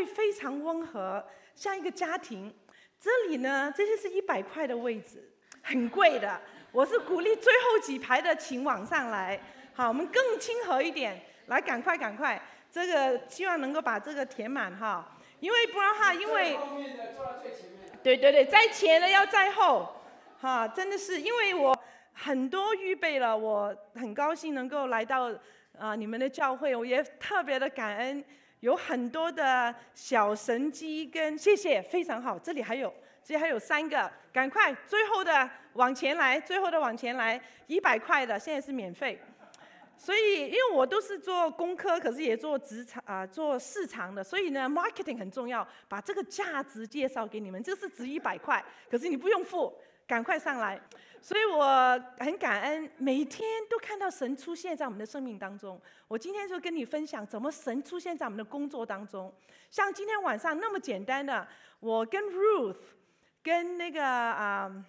会非常温和，像一个家庭。这里呢，这些是100块的位置，很贵的。我是鼓励最后几排的请往上来，好，我们更亲和一点，来，赶快，这个希望能够把这个填满哈，因为不然哈，因为后面的坐到最前面。 对，在前的要在后，哈，真的是因为我很多预备了，我很高兴能够来到你们的教会，我也特别的感恩，有很多的小神机跟谢谢，非常好，这里还有3个，赶快最后的往前来，100块的现在是免费。所以，因为我都是做工科，可是也做做市场的，所以呢 ，marketing 很重要，把这个价值介绍给你们。这是值100块，可是你不用付，赶快上来。所以我很感恩，每天都看到神出现在我们的生命当中。我今天就跟你分享，怎么神出现在我们的工作当中。像今天晚上那么简单的，我跟 Ruth， 跟那个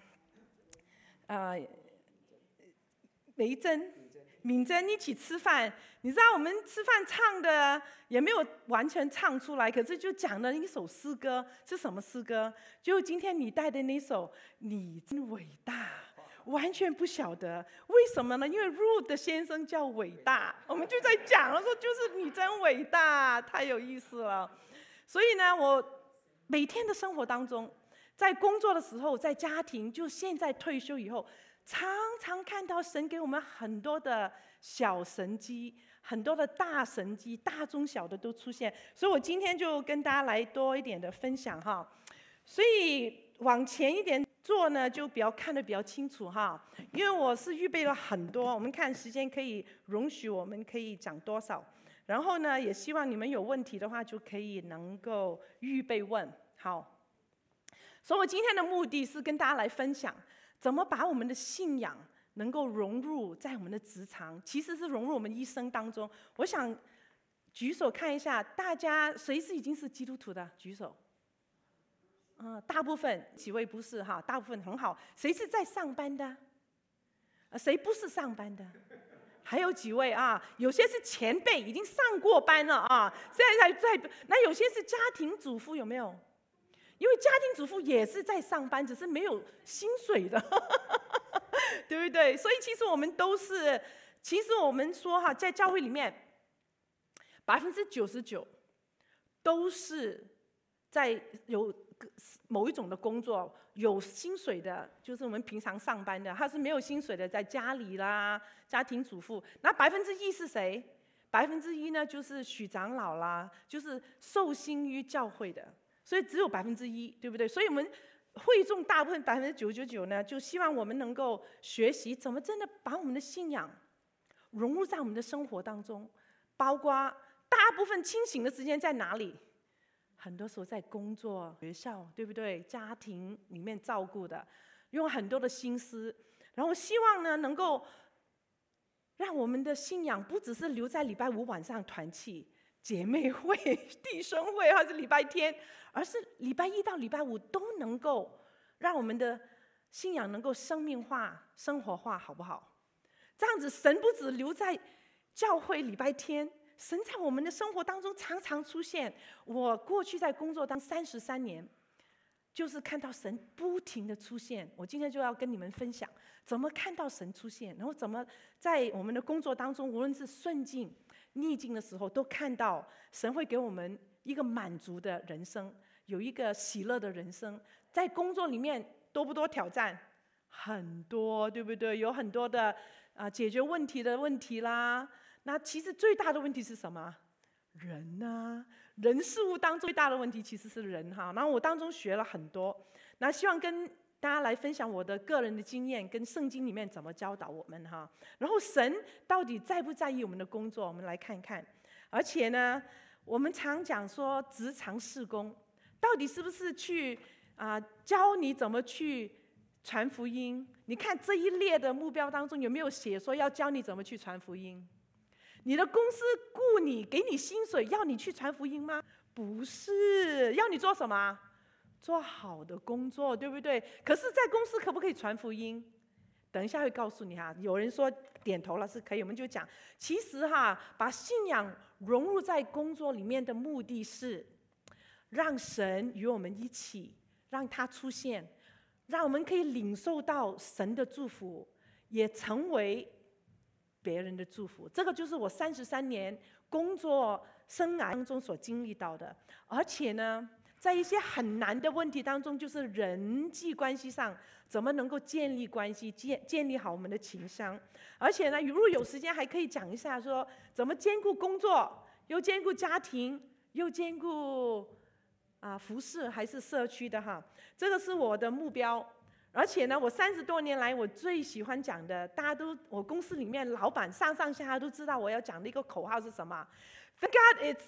敏珍一起吃饭，你知道我们吃饭唱的也没有完全唱出来，可是就讲了一首诗歌，是什么诗歌？就今天你带的那首《你真伟大》，完全不晓得为什么呢？因为 Ruth 的先生叫伟大，我们就在讲了说就是你真伟大，太有意思了。所以呢，我每天的生活当中，在工作的时候，在家庭，就现在退休以后。常常看到神给我们很多的小神迹，很多的大神迹，大中小的都出现。所以我今天就跟大家来多一点的分享哈。所以往前一点做呢，就看得比较清楚哈。因为我是预备了很多，我们看时间可以容许我们可以讲多少。然后呢，也希望你们有问题的话，就可以能够预备问。好，所以我今天的目的是跟大家来分享。怎么把我们的信仰能够融入在我们的职场，其实是融入我们一生当中。我想举手看一下，大家谁是已经是基督徒的？举手。大部分，几位不是哈？大部分很好。谁是在上班的？谁不是上班的？还有几位啊？有些是前辈，已经上过班了啊，现在在。那有些是家庭主妇，有没有？因为家庭主妇也是在上班，只是没有薪水的，对不对？所以其实我们都是，其实我们说哈，在教会里面，99%都是在有某一种的工作，有薪水的，就是我们平常上班的；他是没有薪水的，在家里啦，家庭主妇。那1%是谁？1%呢，就是许长老啦，就是受薪于教会的。所以只有1%，对不对？所以我们会众大部分999%呢，就希望我们能够学习怎么真的把我们的信仰融入在我们的生活当中，包括大部分清醒的时间在哪里？很多时候在工作、学校，对不对？家庭里面照顾的，用很多的心思，然后希望呢能够让我们的信仰不只是留在礼拜5晚上团契。姐妹会、弟兄会，或是礼拜天，而是礼拜1到礼拜5都能够让我们的信仰能够生命化、生活化，好不好？这样子，神不只留在教会礼拜天，神在我们的生活当中常常出现。我过去在工作当33年，就是看到神不停的出现。我今天就要跟你们分享，怎么看到神出现，然后怎么在我们的工作当中，无论是顺境、逆境的时候，都看到神会给我们一个满足的人生，有一个喜乐的人生。在工作里面多不多挑战？很多，对不对？有很多的解决问题的问题啦。那其实最大的问题是什么？人啊，人事物当中最大的问题其实是人哈。然后我当中学了很多，那希望跟大家来分享我的个人的经验，跟圣经里面怎么教导我们哈。然后神到底在不在意我们的工作？我们来看看。而且呢，我们常讲说职场事工，到底是不是去教你怎么去传福音？你看这一列的目标当中有没有写说要教你怎么去传福音？你的公司雇你，给你薪水，要你去传福音吗？不是，要你做什么？做好的工作，对不对？可是，在公司可不可以传福音？等一下会告诉你哈。有人说点头了是可以，我们就讲，其实哈，把信仰融入在工作里面的目的是， 让神与我们一起，让他出现，让我们可以领受到神的祝福，也成为别人的祝福。这个就是我33年工作生涯当中所经历到的。而且呢，在一些很难的问题当中，就是人际关系上怎么能够建立关系，建立好我们的情商。而且呢，如果有时间还可以讲一下说怎么兼顾工作，又兼顾家庭，又兼顾服侍还是社区的哈。这个是我的目标。而且呢，我30多年来我最喜欢讲的，大家都我公司里面老板上下下都知道我要讲的一个口号是什么 ？Thank God it's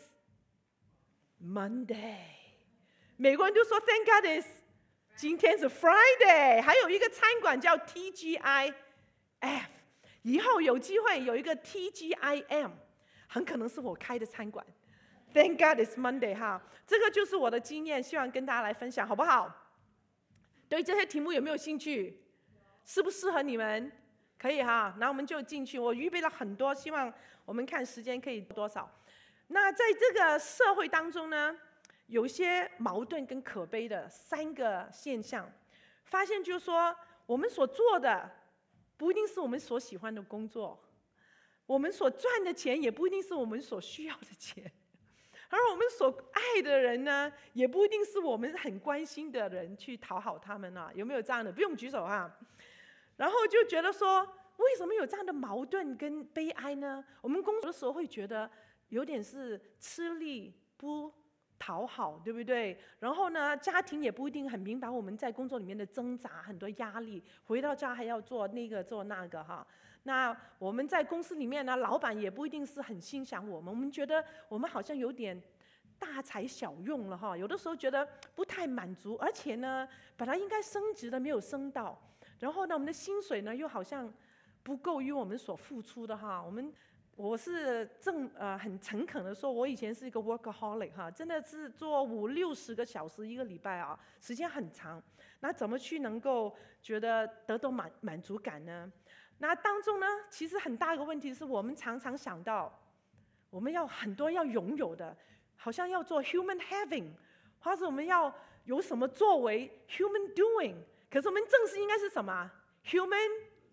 Monday。美国人就说 Thank God it's 今天是 Friday。还有一个餐馆叫 TGIF， 以后有机会有一个 TGIM， 很可能是我开的餐馆。Thank God it's Monday 哈，这个就是我的经验，希望跟大家来分享，好不好？对这些题目有没有兴趣？适不适合你们？可以哈，那我们就进去。我预备了很多，希望我们看时间可以多少。那在这个社会当中呢，有一些矛盾跟可悲的3个现象，发现就是说，我们所做的不一定是我们所喜欢的工作，我们所赚的钱也不一定是我们所需要的钱。而我们所爱的人呢，也不一定是我们很关心的人去讨好他们啊，有没有这样的？不用举手哈。然后就觉得说，为什么有这样的矛盾跟悲哀呢？我们工作的时候会觉得有点是吃力不讨好，对不对？然后呢，家庭也不一定很明白我们在工作里面的挣扎，很多压力，回到家还要做那个做那个哈。那我们在公司里面呢，老板也不一定是很欣赏我们，我们觉得我们好像有点大材小用了哈，有的时候觉得不太满足，而且呢，本来应该升职的没有升到，然后呢，我们的薪水呢又好像不够于我们所付出的哈。我是很诚恳的说，我以前是一个 workaholic 哈，真的是做50-60个小时一个礼拜啊，时间很长。那怎么去能够觉得得到满足感呢？那当中呢，其实很大一个问题是我们常常想到，我们要很多要拥有的，好像要做 human having， 或者我们要有什么作为 human doing， 可是我们正式应该是什么 human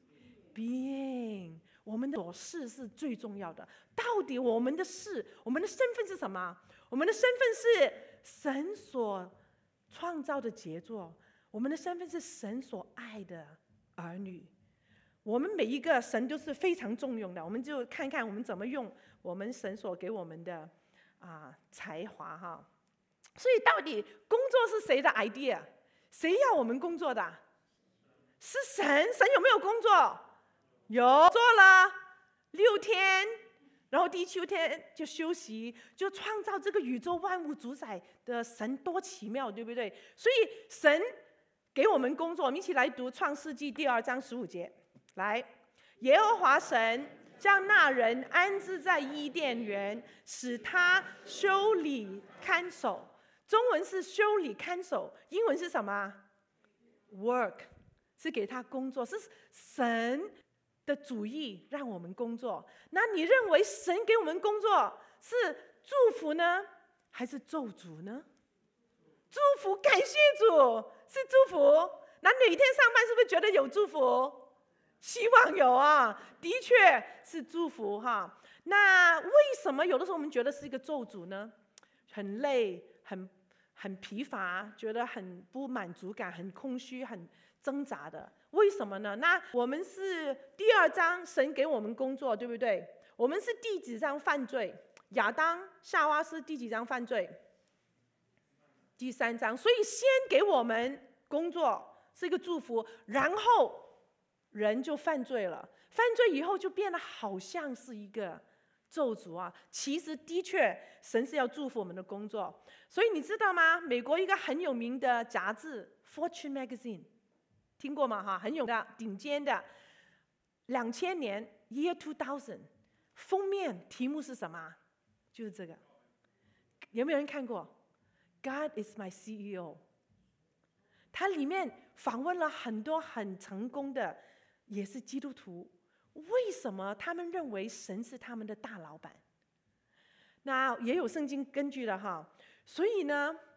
being。我们的所事是最重要的。到底我们的事，我们的身份是什么？我们的身份是神所创造的杰作，我们的身份是神所爱的儿女。我们每一个神都是非常重用的，我们就看看我们怎么用我们神所给我们的才华哈。所以到底工作是谁的 idea？ 谁要我们工作的？是神。神有没有工作？有，做了6天，然后第7天就休息，就创造这个宇宙万物主宰的神多奇妙，对不对？所以神给我们工作，我们一起来读创世纪2章15节。来，耶和华神将那人安置在伊甸园，使他修理看守。中文是修理看守，英文是什么 ？work， 是给他工作，是神的主意让我们工作。那你认为神给我们工作是祝福呢，还是咒诅呢？祝福，感谢主，是祝福。那每天上班是不是觉得有祝福？希望有啊，的确是祝福哈。那为什么有的时候我们觉得是一个咒诅呢？很累，很疲乏，觉得很不满足感，很空虚，很挣扎的。为什么呢？那我们是第2章神给我们工作，对不对？我们是第几章犯罪？亚当夏娃是第几章犯罪？第3章。所以先给我们工作是一个祝福，然后人就犯罪了，犯罪以后就变得好像是一个咒诅啊。其实的确神是要祝福我们的工作。所以你知道吗？美国一个很有名的杂志 Fortune Magazine， 听过吗？哈，很有的顶尖的，2000年 Year 2000， 封面题目是什么？就是这个，有没有人看过 God is my CEO。 它里面访问了很多很成功的也是基督徒，为什么他们认为神是他们的大老板？那也有圣经根据的哈。所以呢，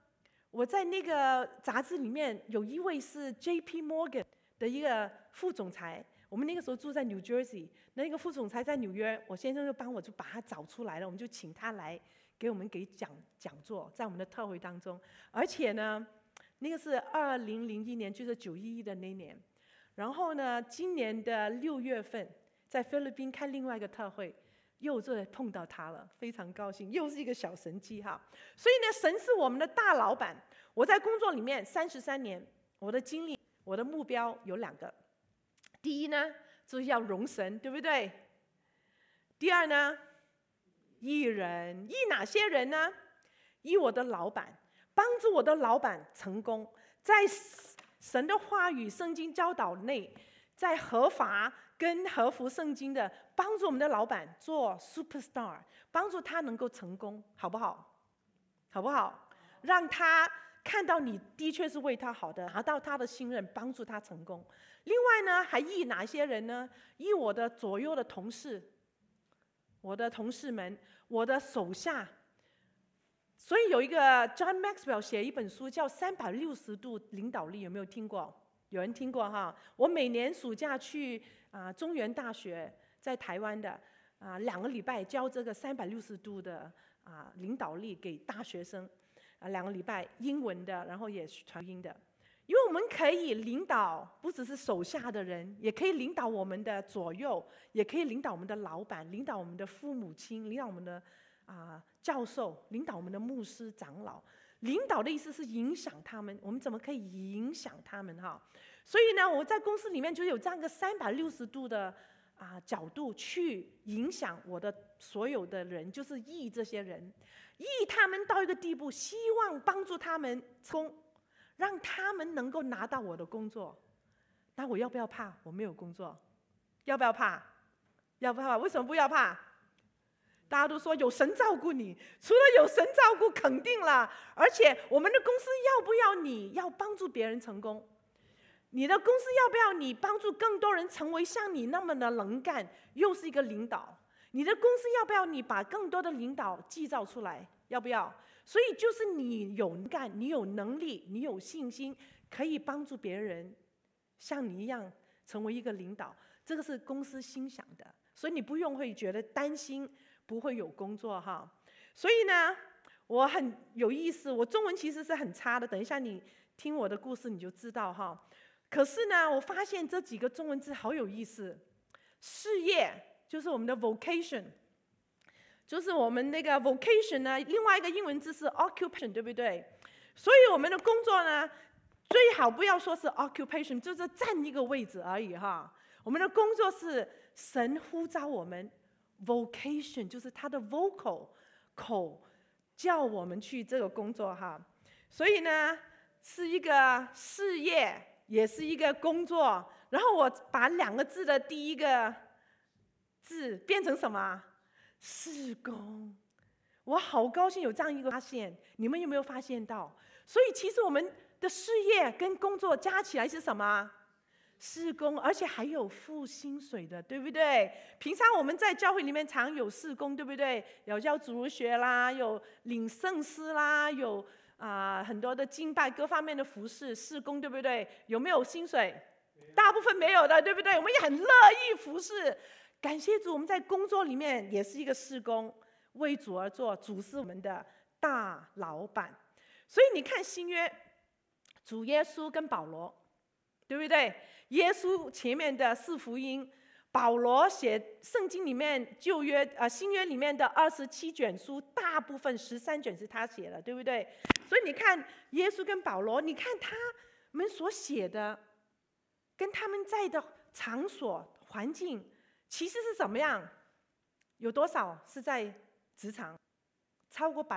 我在那个杂志里面有一位是 J.P. Morgan 的一个副总裁，我们那个时候住在 New Jersey， 那个副总裁在纽约，我先生就帮我就把他找出来了，我们就请他来给我们讲座，在我们的特会当中。而且呢，那个是2001年，就是911的那年。然后呢，今年的6月份在菲律宾开另外一个特会，又再碰到他了，非常高兴，又是一个小神迹哈。所以呢，神是我们的大老板。我在工作里面33年，我的经历，我的目标有2个。第一呢，就是要荣神，对不对？第二呢，益人，益哪些人呢？益我的老板，帮助我的老板成功，在神的话语、圣经教导内，在合法跟合乎圣经的，帮助我们的老板做 superstar， 帮助他能够成功，好不好？好不好？让他看到你的确是为他好的，拿到他的信任，帮助他成功。另外呢，还益哪些人呢？益我的左右的同事，我的同事们，我的手下。所以有一个 John Maxwell 写一本书叫《360度领导力》，有没有听过？有人听过哈？我每年暑假去中原大学，在台湾的2个礼拜教这个360度的领导力给大学生，2个礼拜英文的，然后也传音的。因为我们可以领导不只是手下的人，也可以领导我们的左右，也可以领导我们的老板，领导我们的父母亲，领导我们的教授，领导我们的牧师长老。领导的意思是影响他们，我们怎么可以影响他们哈？所以呢，我在公司里面就有这样一个360度的角度去影响我的所有的人，就是益这些人，益他们到一个地步，希望帮助他们让他们能够拿到我的工作。那我要不要怕我没有工作？要不要怕？要不要怕？为什么不要怕？大家都说有神照顾你，除了有神照顾，肯定了。而且我们的公司要不要你要帮助别人成功？你的公司要不要你帮助更多人成为像你那么的能干，又是一个领导？你的公司要不要你把更多的领导缔造出来？要不要？所以就是你有干，你有能力，你有信心，可以帮助别人像你一样成为一个领导，这个是公司心想的，所以你不用会觉得担心不会有工作哈。所以呢，我很有意思，我中文其实是很差的，等一下你听我的故事你就知道哈。可是呢，我发现这几个中文字好有意思，事业就是我们的 vocation。就是我们那个 vocation 呢，另外一个英文字是 occupation， 对不对？所以我们的工作呢，最好不要说是 occupation， 就是占一个位置而已哈。我们的工作是神呼召我们 vocation， 就是他的 vocal 口叫我们去这个工作哈。所以呢，是一个事业，也是一个工作。然后我把2个字的第一个字变成什么？事工。我好高兴有这样一个发现，你们有没有发现到？所以其实我们的事业跟工作加起来是什么？事工，而且还有付薪水的，对不对？平常我们在教会里面常有事工，对不对？有教主日学啦，有领圣诗啦，有很多的敬拜各方面的服事事工，对不对？有没有薪水？大部分没有的，对不对？我们也很乐意服事。感谢主，我们在工作里面也是一个事工，为主而做，主是我们的大老板。所以你看新约，主耶稣跟保罗，对不对？耶稣前面的4福音，保罗写圣经里面新约里面的27卷书，大部分13卷是他写的，对不对？所以你看耶稣跟保罗，你看他们所写的，跟他们在的场所环境。其实是怎么样？有多少是在职场？超过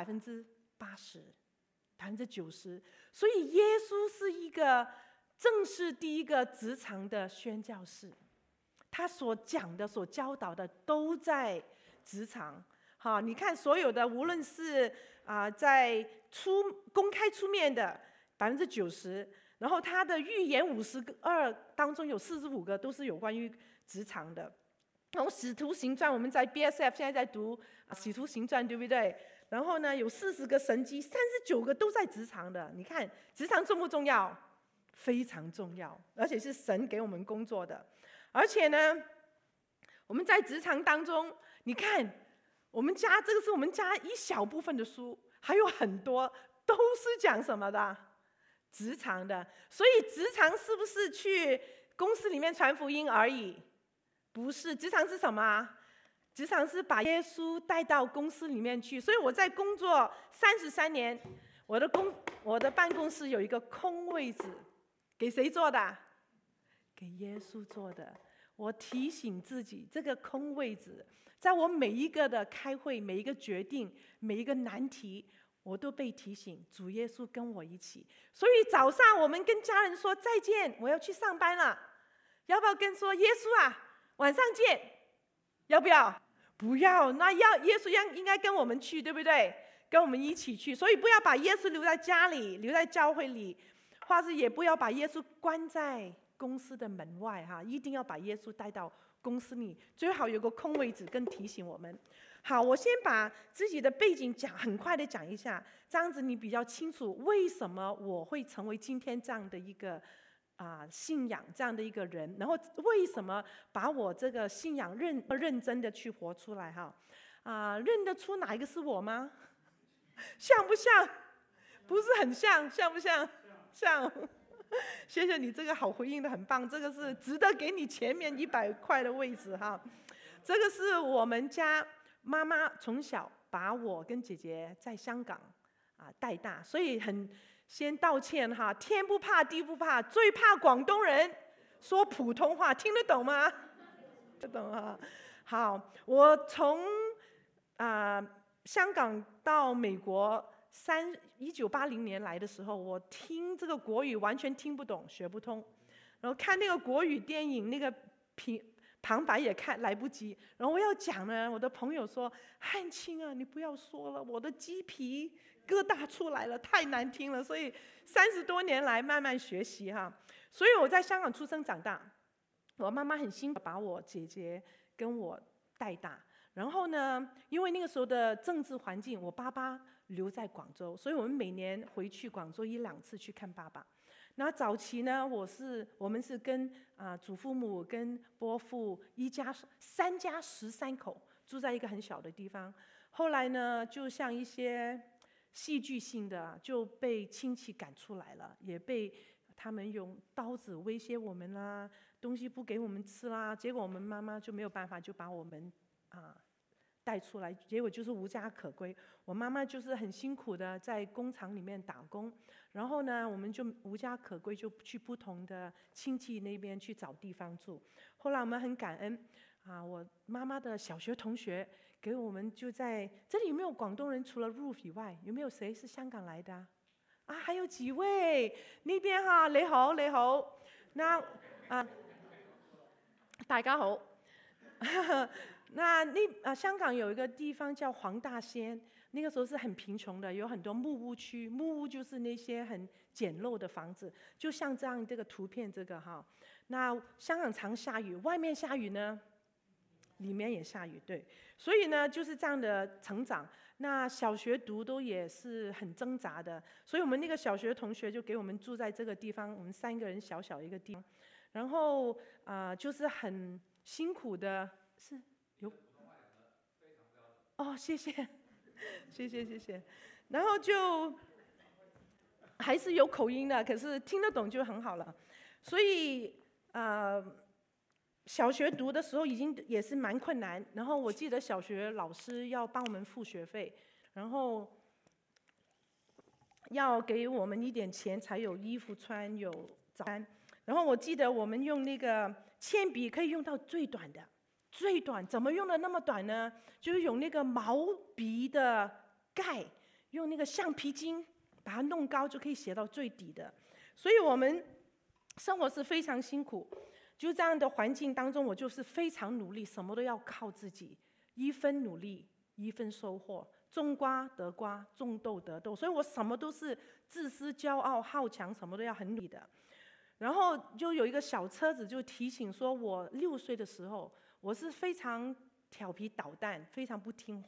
80%、90%。所以耶稣是一个正是第一个职场的宣教士，他所讲的、所教导的都在职场。好，你看所有的，无论是在公开出面的90%，然后他的预言52当中有45个都是有关于职场的。从使徒行传，我们在 BSF 现在在读使徒行传，对不对？ 然后呢，有40个神迹，39个都在职场的。你看，职场重不重要？非常重要，而且是神给我们工作的。而且呢，我们在职场当中，你看，我们家这个是我们家一小部分的书，还有很多都是讲什么的？职场的。所以职场是不是去公司里面传福音而已？不是，职场是什么？职场是把耶稣带到公司里面去。所以我在工作33年，我的办公室有一个空位置，给谁做的？给耶稣做的。我提醒自己，这个空位置，在我每一个的开会、每一个决定、每一个难题，我都被提醒，主耶稣跟我一起。所以早上我们跟家人说再见，我要去上班了，要不要跟说耶稣啊，晚上见？要不要？不要。那耶稣应该跟我们去，对不对？跟我们一起去。所以不要把耶稣留在家里，留在教会里，或是也不要把耶稣关在公司的门外哈，一定要把耶稣带到公司里，最好有个空位置，跟提醒我们。好，我先把自己的背景很快的讲一下，这样子你比较清楚为什么我会成为今天这样的一个信仰这样的一个人，然后为什么把我这个信仰认真的去活出来哈。认得出哪一个是我吗？像不像？不是很像，像不像？像。谢谢你，这个好回应的很棒，这个是值得给你前面100块的位置哈。这个是我们家妈妈从小把我跟姐姐在香港带大，所以先道歉哈，天不怕地不怕，最怕广东人说普通话，听得懂吗？听得懂啊？好，我从香港到美国1980年来的时候，我听这个国语完全听不懂，学不通，然后看那个国语电影，那个旁白也看来不及，然后我要讲呢，我的朋友说：“汉卿啊，你不要说了，我的鸡皮疙瘩出来了，太难听了。”所以30多年来慢慢学习哈。所以我在香港出生长大，我妈妈很辛苦把我姐姐跟我带大。然后呢，因为那个时候的政治环境，我爸爸留在广州，所以我们每年回去广州1、2次去看爸爸。那早期呢，我们是跟祖父母跟伯父3家13口住在一个很小的地方。后来呢，就像一些戏剧性的就被亲戚赶出来了，也被他们用刀子威胁我们啦，东西不给我们吃啦。结果我们妈妈就没有办法，就把我们带出来，结果就是无家可归。我妈妈就是很辛苦的在工厂里面打工，然后呢，我们就无家可归，就去不同的亲戚那边去找地方住。后来我们很感恩我妈妈的小学同学给我们就在这里。有没有广东人？除了 Ruth 以外，有没有谁是香港来的还有几位那边哈？你好，你好，那大家好。香港有一个地方叫黄大仙，那个时候是很贫穷的，有很多木屋区。木屋就是那些很简陋的房子，就像这个图片这个哈。那香港常下雨，外面下雨呢，里面也下雨，对。所以呢，就是这样的成长。那小学读都也是很挣扎的，所以我们那个小学同学就给我们住在这个地方，我们3个人小小一个地方，然后就是很辛苦的，是。谢谢，谢谢，谢谢。然后就还是有口音的，可是听得懂就很好了。所以小学读的时候也是蛮困难。然后我记得小学老师要帮我们付学费，然后要给我们一点钱才有衣服穿，有早餐。然后我记得我们用那个铅笔可以用到最短的。最短怎么用的那么短呢？就是用那个毛笔的盖，用那个橡皮筋把它弄高，就可以写到最底的。所以我们生活是非常辛苦，就这样的环境当中，我就是非常努力，什么都要靠自己，1分努力1分收获，种瓜得瓜，种豆得豆。所以我什么都是自私、骄傲、好强，什么都要很努力的。然后就有一个小车子就提醒说，我6岁的时候，我是非常调皮捣蛋，非常不听话。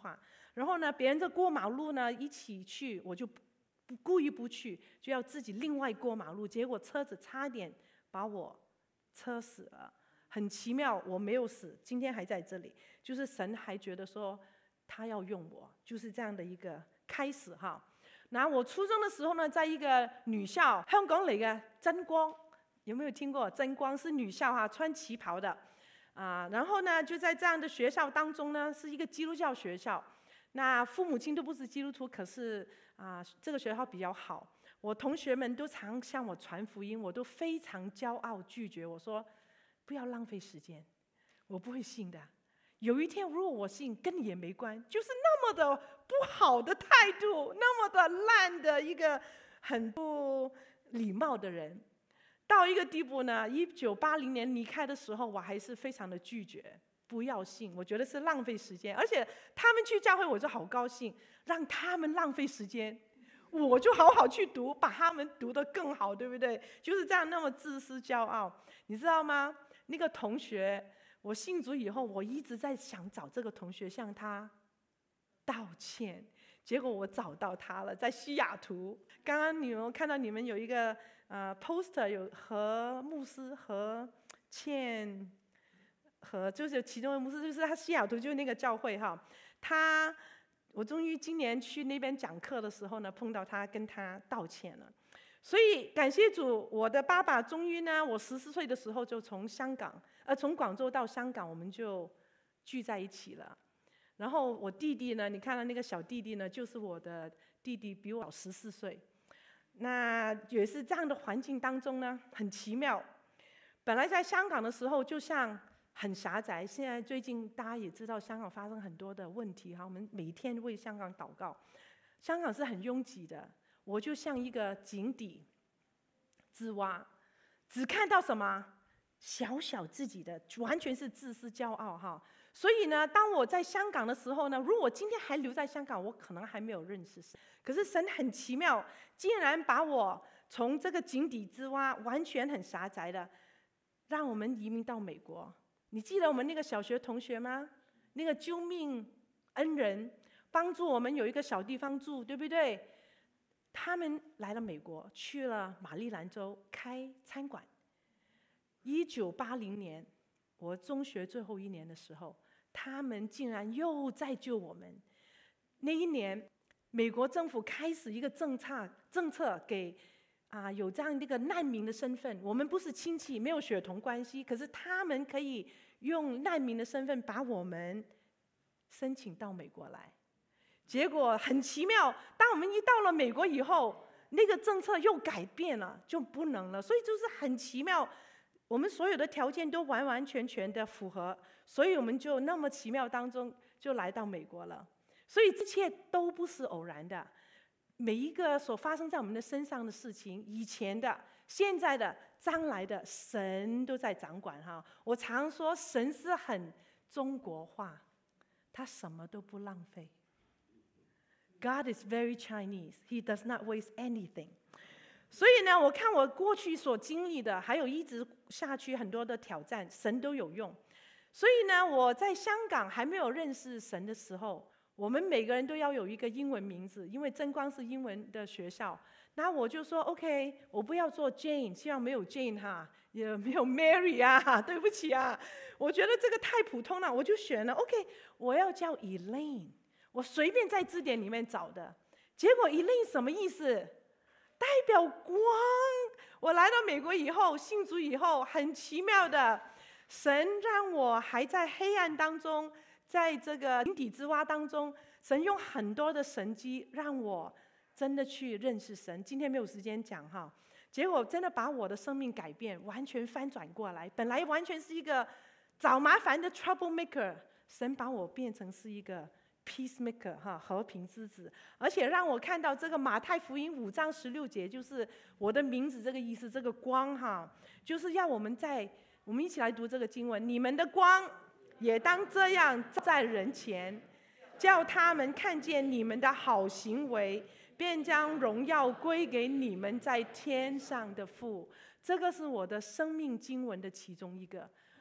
然后呢，别人在过马路呢一起去，我就故意不去，就要自己另外过马路，结果车子差点把我车死了。很奇妙，我没有死，今天还在这里。就是神还觉得说他要用我，就是这样的一个开始哈。然后我初中的时候呢，在一个女校，香港嚟嘅真光，有没有听过？真光是女校哈，穿旗袍的然后呢，就在这样的学校当中呢，是一个基督教学校。那父母亲都不是基督徒，可是这个学校比较好。我同学们都常向我传福音，我都非常骄傲拒绝。我说不要浪费时间，我不会信的。有一天如果我信，跟你也没关。就是那么的不好的态度，那么的烂的一个很不礼貌的人。到一个地步呢，1980年离开的时候，我还是非常的拒绝，不要信，我觉得是浪费时间。而且他们去教会，我就好高兴，让他们浪费时间，我就好好去读，把他们读得更好，对不对？就是这样，那么自私骄傲，你知道吗？那个同学，我信主以后，我一直在想找这个同学向他道歉，结果我找到他了，在西雅图。刚刚你们看到你们有一个poster， 有何牧师和倩和就是其中的牧师，就是他西雅图就是那个教会哈。我终于今年去那边讲课的时候呢，碰到他，跟他道歉了。所以感谢主，我的爸爸终于呢，我14岁的时候就从广州到香港，我们就聚在一起了。然后我弟弟呢，你看到那个小弟弟呢，就是我的弟弟，比我小14岁。那也是这样的环境当中呢，很奇妙。本来在香港的时候，就像很狭窄。现在最近大家也知道，香港发生很多的问题哈，我们每天为香港祷告。香港是很拥挤的，我就像一个井底之蛙，只看到什么小小自己的，完全是自私骄傲哈。所以呢，当我在香港的时候呢，如果我今天还留在香港，我可能还没有认识神。可是神很奇妙，竟然把我从这个井底之蛙，完全很狭窄的，让我们移民到美国。你记得我们那个小学同学吗？那个救命恩人，帮助我们有一个小地方住，对不对？他们来了美国，去了马里兰州开餐馆。1980年，我中学最后一年的时候，他们竟然又在救我们。那一年，美国政府开始一个政策给有这样一个难民的身份。我们不是亲戚，没有血统关系，可是他们可以用难民的身份把我们申请到美国来。结果很奇妙，当我们一到了美国以后，那个政策又改变了，就不能了。所以就是很奇妙，我们所有的条件都完完全全的符合，所以我们就那么奇妙当中就来到美国了。所以这一切都不是偶然的，每一个所发生在我们的身上的事情，以前的、现在的、将来的，神都在掌管哈。我常说神是很中国化，他什么都不浪费。God is very Chinese. He does not waste anything. 所以呢，我看我过去所经历的，还有一直下去很多的挑战，神都有用。所以呢，我在香港还没有认识神的时候，我们每个人都要有一个英文名字，因为真光是英文的学校。那我就说 OK， 我不要做 Jane， 希望没有 Jane 哈，也没有 Mary 啊，对不起啊，我觉得这个太普通了，我就选了 OK， 我要叫 Elaine。我随便在字典里面找的，结果Elaine什么意思？代表光。我来到美国以后，信主以后，很奇妙的，神让我还在黑暗当中，在这个井底之蛙当中，神用很多的神迹让我真的去认识神。今天没有时间讲哈，结果真的把我的生命改变，完全翻转过来。本来完全是一个找麻烦的 troublemaker， 神把我变成是一个peacemaker 哈，和平之子，而且让我看到这个马太福音5章16节，就是我的名字这个意思，这个光哈，就是要我们一起来读这个经文，你们的光也当这样照在人前，叫他们看见你们的好行为，便将荣耀归给你们在天上的父。这个是我的生命经文的其中一个。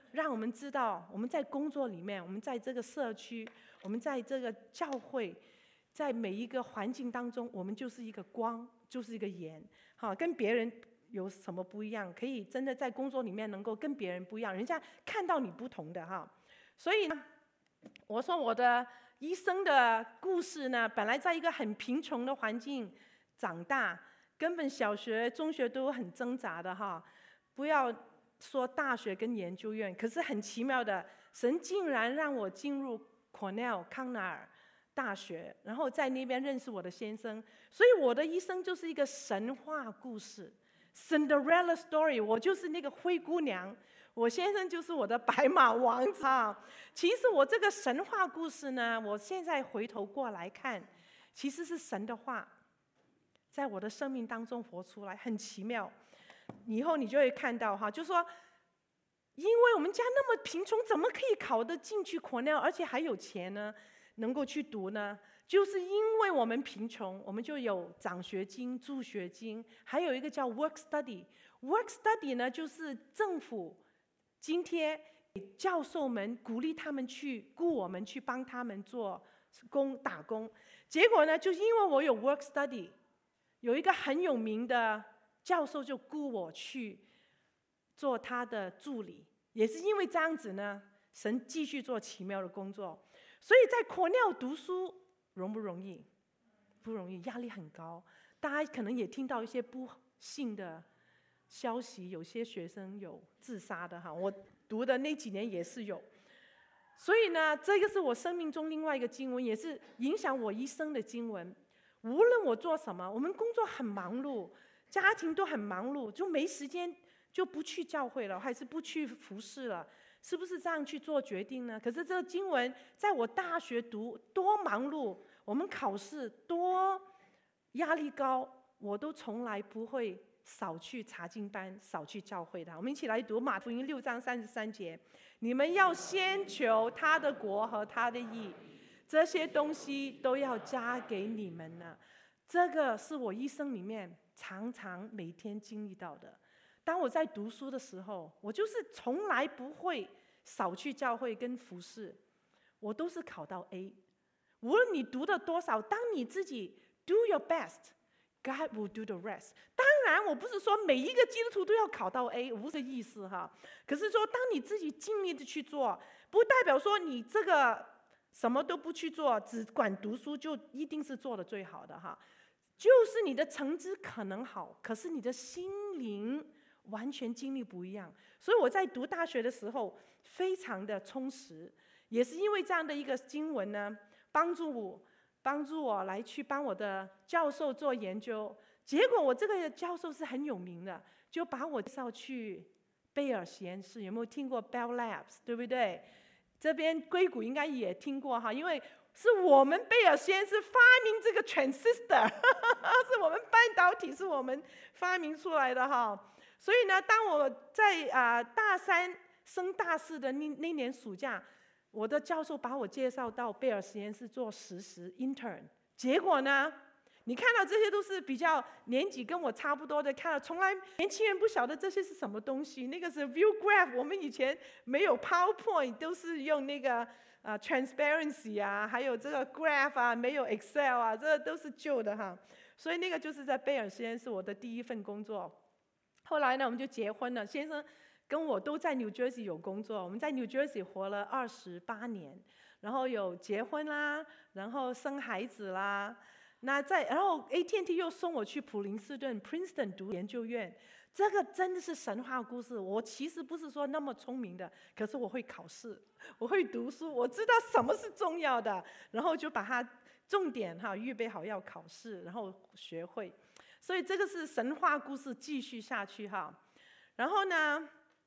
让我们知道，我们在工作里面，我们在这个社区，我们在这个教会，在每一个环境当中，我们就是一个光，就是一个盐，好，跟别人有什么不一样？可以真的在工作里面能够跟别人不一样，人家看到你不同的哈。所以呢，我说我的一生的故事呢，本来在一个很贫穷的环境长大，根本小学、中学都很挣扎的哈。不要说大学跟研究院，可是很奇妙的，神竟然让我进入 Cornell 康奈尔大学，然后在那边认识我的先生。所以我的一生就是一个神话故事 ，Cinderella story。我就是那个灰姑娘。我先生就是我的白马王子啊！其实我这个神话故事呢，我现在回头过来看，其实是神的话，在我的生命当中活出来，很奇妙。以后你就会看到哈，就说，因为我们家那么贫穷，怎么可以考得进去 Cornell， 而且还有钱呢，能够去读呢？就是因为我们贫穷，我们就有奖学金、助学金，还有一个叫 work study。work study 呢，就是政府津贴教授们，鼓励他们去雇我们去帮他们做打工。结果呢，就因为我有 work study， 有一个很有名的教授就雇我去做他的助理。也是因为这样子呢，神继续做奇妙的工作。所以在Cornell读书容不容易？不容易，压力很高。大家可能也听到一些不幸的消息，有些学生有自杀的哈，我读的那几年也是有。所以呢，这个是我生命中另外一个经文，也是影响我一生的经文。无论我做什么，我们工作很忙碌，家庭都很忙碌，就没时间，就不去教会了，还是不去服侍了，是不是这样去做决定呢？可是这个经文在我大学读多忙碌，我们考试多压力高，我都从来不会少去查经班，少去教会的。我们一起来读马福音6章33节：你们要先求他的国和他的义，这些东西都要加给你们呢。这个是我一生里面常常每天经历到的。当我在读书的时候，我就是从来不会少去教会跟服侍，我都是考到 A。无论你读的多少，当你自己 do your best，God will do the rest。当然，我不是说每一个基督徒都要考到 A， 不是这意思哈。可是说，当你自己尽力的去做，不代表说你这个什么都不去做，只管读书就一定是做的最好的哈。就是你的成绩可能好，可是你的心灵完全经历不一样。所以我在读大学的时候非常的充实，也是因为这样的一个经文呢，帮助我来去帮我的教授做研究。结果我这个教授是很有名的，就把我介绍去贝尔实验室。有没有听过 Bell Labs， 对不对？这边硅谷应该也听过哈，因为是我们贝尔实验室发明这个 transistor， 是我们半导体是我们发明出来的哈。所以呢，当我在大3升大4的那年暑假，我的教授把我介绍到贝尔实验室做实习 intern。结果呢，你看到这些都是比较年纪跟我差不多的，看到从来年轻人不晓得这些是什么东西。那个是 view graph， 我们以前没有 PowerPoint， 都是用那个transparency 啊，还有这个 graph 啊，没有 Excel 啊，这都是旧的哈。所以那个就是在贝尔实验室我的第一份工作。后来呢，我们就结婚了。先生跟我都在 New Jersey 有工作，我们在 New Jersey 活了28年，然后有结婚啦，然后生孩子啦。然后 AT&T 又送我去普林斯顿 Princeton 读研究院。这个真的是神话故事。我其实不是说那么聪明的，可是我会考试，我会读书，我知道什么是重要的，然后就把它重点预备好要考试，然后学会。所以这个是神话故事继续下去哈。然后呢，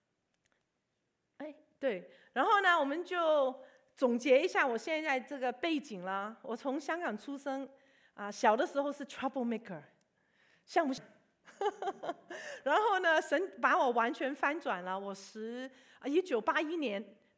然后呢，我们就总结一下我现在这个背景了。我从香港出生，小的时候是 trouble maker， 像不像？然后呢，神把我完全翻转了。我1981年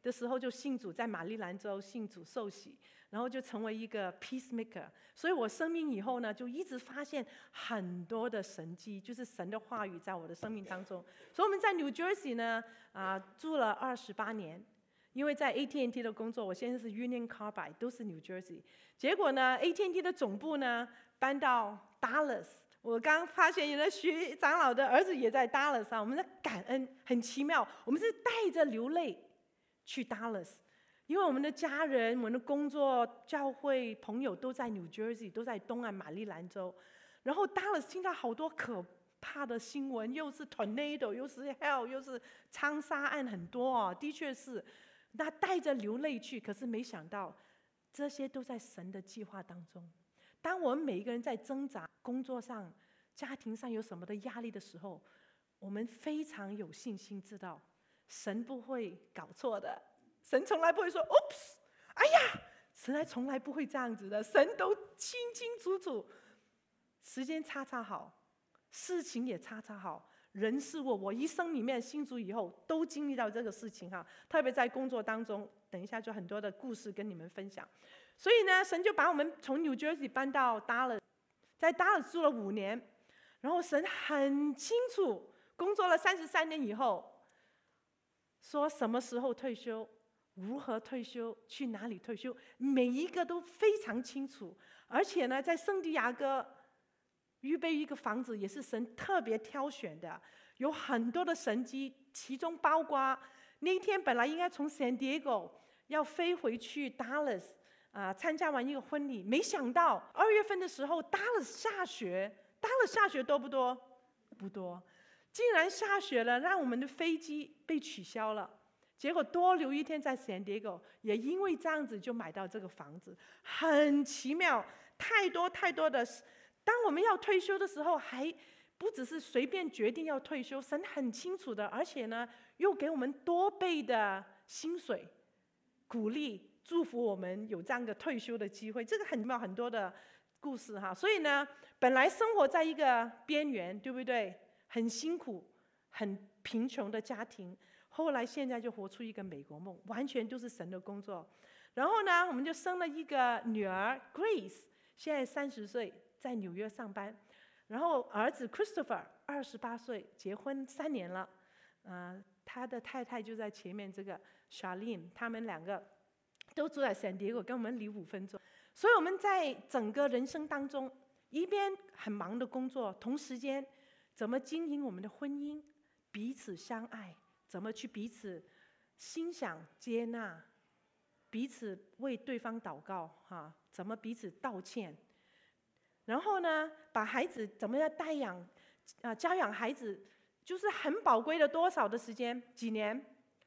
的时候就信主，在马里兰州信主受洗，然后就成为一个 peacemaker。所以我生命以后呢，就一直发现很多的神迹，就是神的话语在我的生命当中。所以我们在 New Jersey 呢，住了28年。因为在 AT&T 的工作，我现在是 Union Carbide， 都是 New Jersey。结果呢 ，AT&T 的总部呢搬到 Dallas。我刚发现有的徐长老的儿子也在 Dallas 啊，我们的感恩很奇妙，我们是带着流泪去 Dallas， 因为我们的家人、我们的工作、教会、朋友都在 New Jersey， 都在东岸马里兰州。然后 Dallas 听到好多可怕的新闻，又是 tornado， 又是 hell， 又是枪杀案很多哦，的确是。那带着流泪去，可是没想到，这些都在神的计划当中。当我们每一个人在挣扎、工作上、家庭上有什么的压力的时候，我们非常有信心，知道神不会搞错的。神从来不会说 "Oops， 哎呀"，神从来不会这样子的。神都清清楚楚，时间叉叉好，事情也叉叉好。人事物，我一生里面信主以后都经历到这个事情哈，特别在工作当中，等一下就很多的故事跟你们分享。所以呢，神就把我们从 New Jersey 搬到 Dallas， 在 Dallas 住了5年，然后神很清楚，工作了33年以后，说什么时候退休，如何退休，去哪里退休，每一个都非常清楚。而且呢，在圣地亚哥预备一个房子，也是神特别挑选的，有很多的神迹，其中包括那一天本来应该从 San Diego 要飞回去 Dallas 参加完一个婚礼，没想到2月份的时候 Dallas 下雪。Dallas 下雪多不多？不多，竟然下雪了，让我们的飞机被取消了。结果多留一天在 San Diego， 也因为这样子就买到这个房子，很奇妙，太多的。当我们要退休的时候，还不只是随便决定要退休，神很清楚的，而且呢，又给我们多倍的薪水，鼓励、祝福我们有这样的退休的机会。这个很妙，很多的故事哈。所以呢，本来生活在一个边缘，对不对？很辛苦、很贫穷的家庭，后来现在就活出一个美国梦，完全都是神的工作。然后呢，我们就生了一个女儿 Grace， 现在30岁。在纽约上班，然后儿子 Christopher 28岁，结婚3年了，他的太太就在前面，这个 Charlene， 他们2个都住在 San Diego， 跟我们离5分钟。所以我们在整个人生当中，一边很忙的工作，同时间怎么经营我们的婚姻，彼此相爱，怎么去彼此欣赏接纳，彼此为对方祷告怎么彼此道歉。然后呢，把孩子怎么样教养孩子，就是很宝贵的多少的时间？几年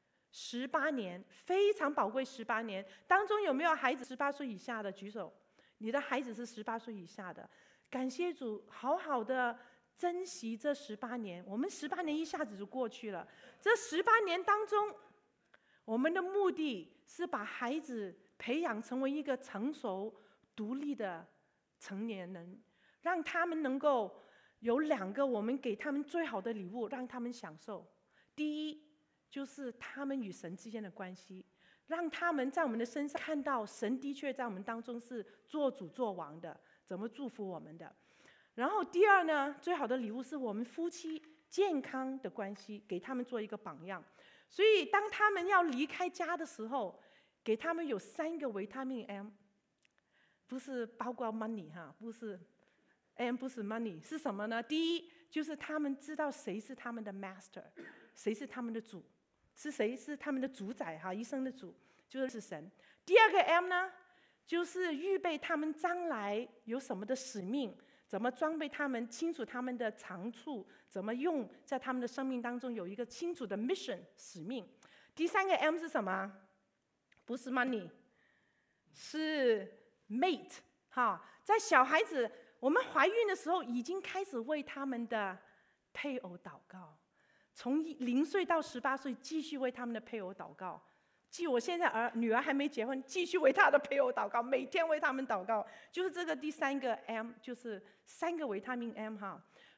？18年，非常宝贵18年。当中有没有孩子18岁以下的？举手。你的孩子是18岁以下的，感谢主，好好的珍惜这18年。我们18年一下子就过去了。这18年当中，我们的目的是把孩子培养成为一个成熟、独立的成年人，让他们能够有2个我们给他们最好的礼物，让他们享受。第一，就是他们与神之间的关系，让他们在我们的身上看到神的确在我们当中是做主做王的，怎么祝福我们的。然后第二呢，最好的礼物是我们夫妻健康的关系，给他们做一个榜样。所以当他们要离开家的时候，给他们有3个维他命 M，不是包括 money 不是 M， 不是 money， 是什么呢？第一，就是他们知道谁是他们的 master， 谁是他们的主，是谁是他们的主宰一生的主，就是神。第2个 M 呢，就是预备他们将来有什么的使命，怎么装备他们，清楚他们的长处，怎么用在他们的生命当中有一个清楚的 mission 使命。第3个 M 是什么？不是 money， 是mate 在小孩子我们怀孕的时候，已经开始为他们的配偶祷告，从0岁到18岁，继续为他们的配偶祷告。我现在女儿还没结婚，继续为她的配偶祷告，每天为他们祷告。就是这个第3个 M， 就是3个维他命 M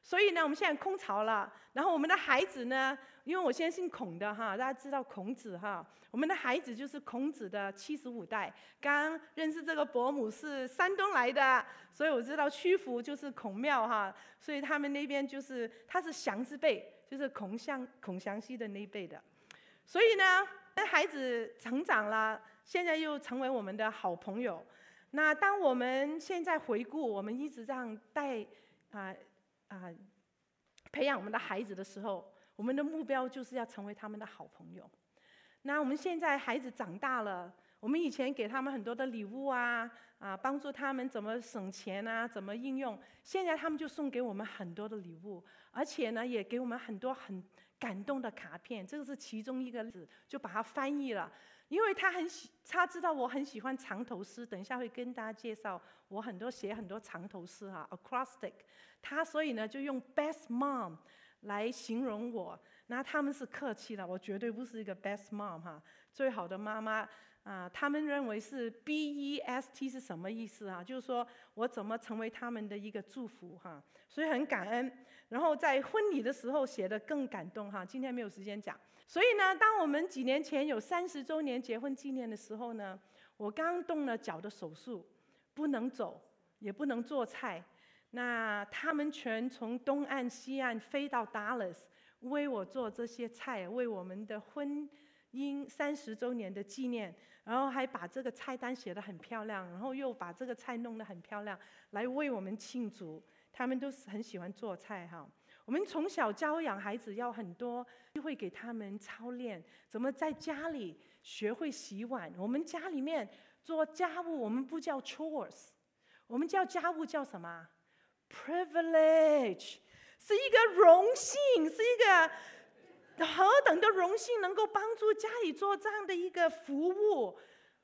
所以呢，我们现在空巢了。然后我们的孩子呢，因为我现在姓孔的哈，大家知道孔子哈，我们的孩子就是孔子的75代。刚认识这个伯母是山东来的，所以我知道曲阜就是孔庙哈，所以他们那边就是他是祥之辈，就是孔祥熙的那一辈的。所以呢，孩子成长了，现在又成为我们的好朋友。那当我们现在回顾，我们一直这样培养我们的孩子的时候，我们的目标就是要成为他们的好朋友。那我们现在孩子长大了，我们以前给他们很多的礼物帮助他们怎么省钱怎么应用。现在他们就送给我们很多的礼物，而且呢，也给我们很多很感动的卡片。这个是其中一个例子，就把它翻译了。因为他知道我很喜欢长头诗，等一下会跟大家介绍我写很多长头诗acrostic。他所以呢就用 best mom 来形容我。那他们是客气的，我绝对不是一个 best mom 最好的妈妈他们认为是 BEST 是什么意思就是说我怎么成为他们的一个祝福所以很感恩。然后在婚礼的时候写得更感动今天没有时间讲。所以呢，当我们几年前有30周年结婚纪念的时候呢，我刚动了脚的手术，不能走，也不能做菜。那他们全从东岸西岸飞到 Dallas 为我做这些菜，为我们的婚姻30周年的纪念，然后还把这个菜单写得很漂亮，然后又把这个菜弄得很漂亮，来为我们庆祝。他们都是很喜欢做菜我们从小教养孩子要很多机会给他们操练，怎么在家里学会洗碗。我们家里面做家务，我们不叫 chores， 我们叫家务叫什么？ privilege， 是一个荣幸，是一个何等的荣幸，能够帮助家里做这样的一个服务。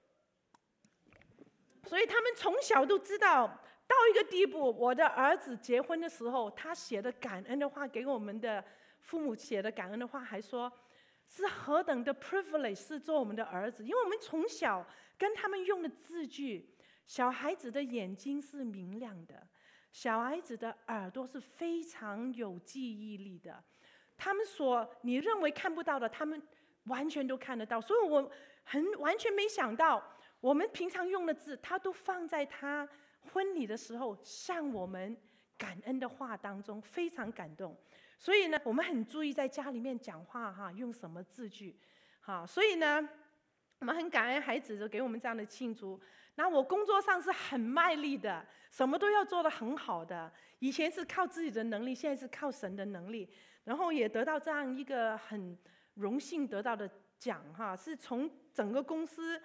所以他们从小都知道，到一个地步，我的儿子结婚的时候，他写的感恩的话，给我们的父母写的感恩的话，还说是何等的 privilege 是做我们的儿子。因为我们从小跟他们用的字句，小孩子的眼睛是明亮的，小孩子的耳朵是非常有记忆力的，他们你认为看不到的，他们完全都看得到。所以我完全没想到，我们平常用的字，他都放在他婚礼的时候向我们感恩的话当中，非常感动。所以呢，我们很注意在家里面讲话用什么字句所以呢，我们很感恩孩子给我们这样的庆祝。那我工作上是很卖力的，什么都要做得很好的。以前是靠自己的能力，现在是靠神的能力。然后也得到这样一个很荣幸得到的奖是从整个公司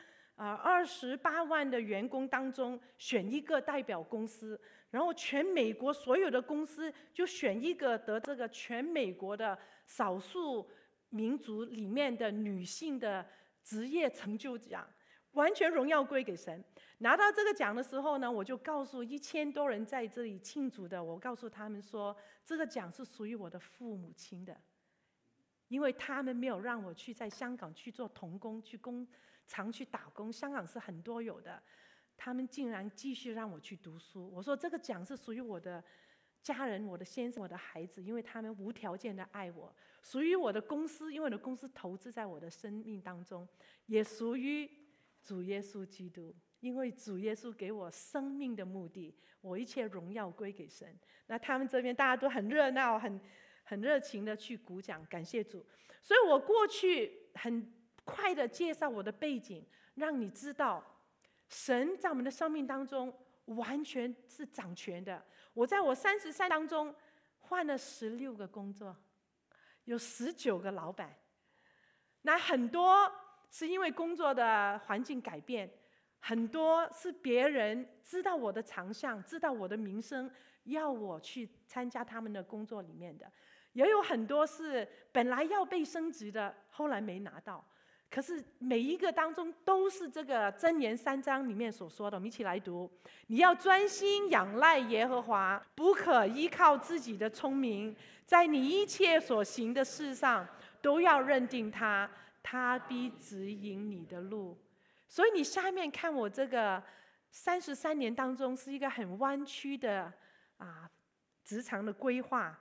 28万的员工当中选一个代表公司，然后全美国所有的公司就选一个得这个全美国的少数民族里面的女性的职业成就奖，完全荣耀归给神。拿到这个奖的时候呢，我就告诉1000多人在这里庆祝的，我告诉他们说，这个奖是属于我的父母亲的，因为他们没有让我去在香港去做童工，去工厂去打工，香港是很多有的，他们竟然继续让我去读书。我说这个奖是属于我的家人，我的先生，我的孩子，因为他们无条件的爱我；属于我的公司，因为我的公司投资在我的生命当中；也属于主耶稣基督，因为主耶稣给我生命的目的，我一切荣耀归给神。那他们这边大家都很热闹，很热情的去鼓掌，感谢主。所以我过去很快的介绍我的背景，让你知道神在我们的生命当中完全是掌权的。我在我33当中换了16个工作，有19个老板。那很多是因为工作的环境改变，很多是别人知道我的长项，知道我的名声，要我去参加他们的工作里面的。也有很多是本来要被升职的，后来没拿到。可是每一个当中都是这个箴言3章里面所说的，我们一起来读：你要专心仰赖耶和华，不可依靠自己的聪明，在你一切所行的事上都要认定他，他必指引你的路。所以你下面看我这个33年当中是一个很弯曲的职场的规划。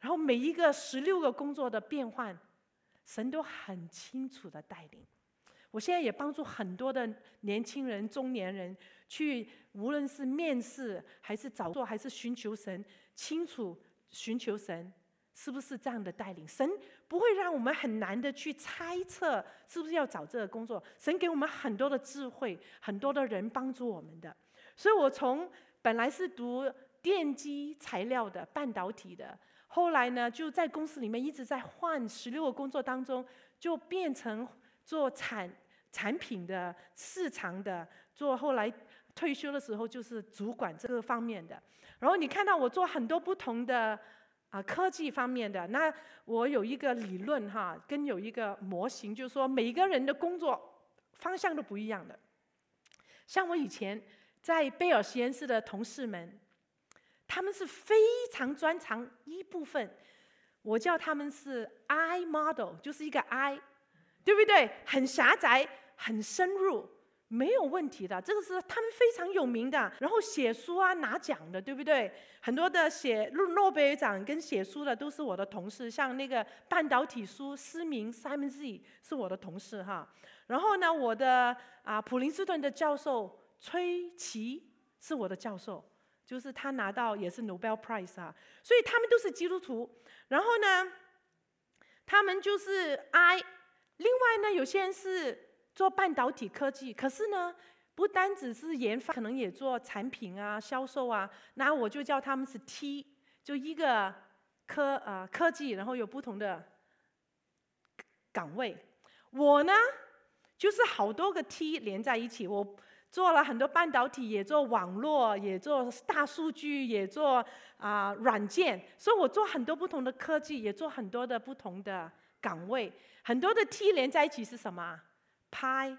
然后每一个16个工作的变换，神都很清楚的带领。我现在也帮助很多的年轻人、中年人去，无论是面试还是找工作，还是寻求神，清楚寻求神是不是这样的带领。神不会让我们很难的去猜测是不是要找这个工作，神给我们很多的智慧，很多的人帮助我们的。所以我从本来是读电机材料的、半导体的，后来呢就在公司里面一直在换16个工作当中，就变成做产品的、市场的，做后来退休的时候就是主管这个方面的。然后你看到我做很多不同的科技方面的，那我有一个理论跟有一个模型，就是说每个人的工作方向都不一样的。像我以前在贝尔实验室的同事们，他们是非常专长一部分，我叫他们是 I model， 就是一个 I， 对不对？很狭窄，很深入，没有问题的，这个是他们非常有名的。然后写书拿奖的，对不对？很多的写诺贝尔奖跟写书的都是我的同事，像那个半导体书思明 Simon Z 是我的同事然后呢，我的普林斯顿的教授崔琦是我的教授，就是他拿到也是 Nobel Prize 所以他们都是基督徒。然后呢，他们就是 I。另外呢，有些人是做半导体科技，可是呢，不单只是研发，可能也做产品销售那我就叫他们是 T， 就一个科技，然后有不同的岗位。我呢，就是好多个 T 连在一起，我做了很多半导体，也做网络，也做大数据，也做软件，所以我做很多不同的科技，也做很多的不同的岗位。很多的 T 连在一起是什么？派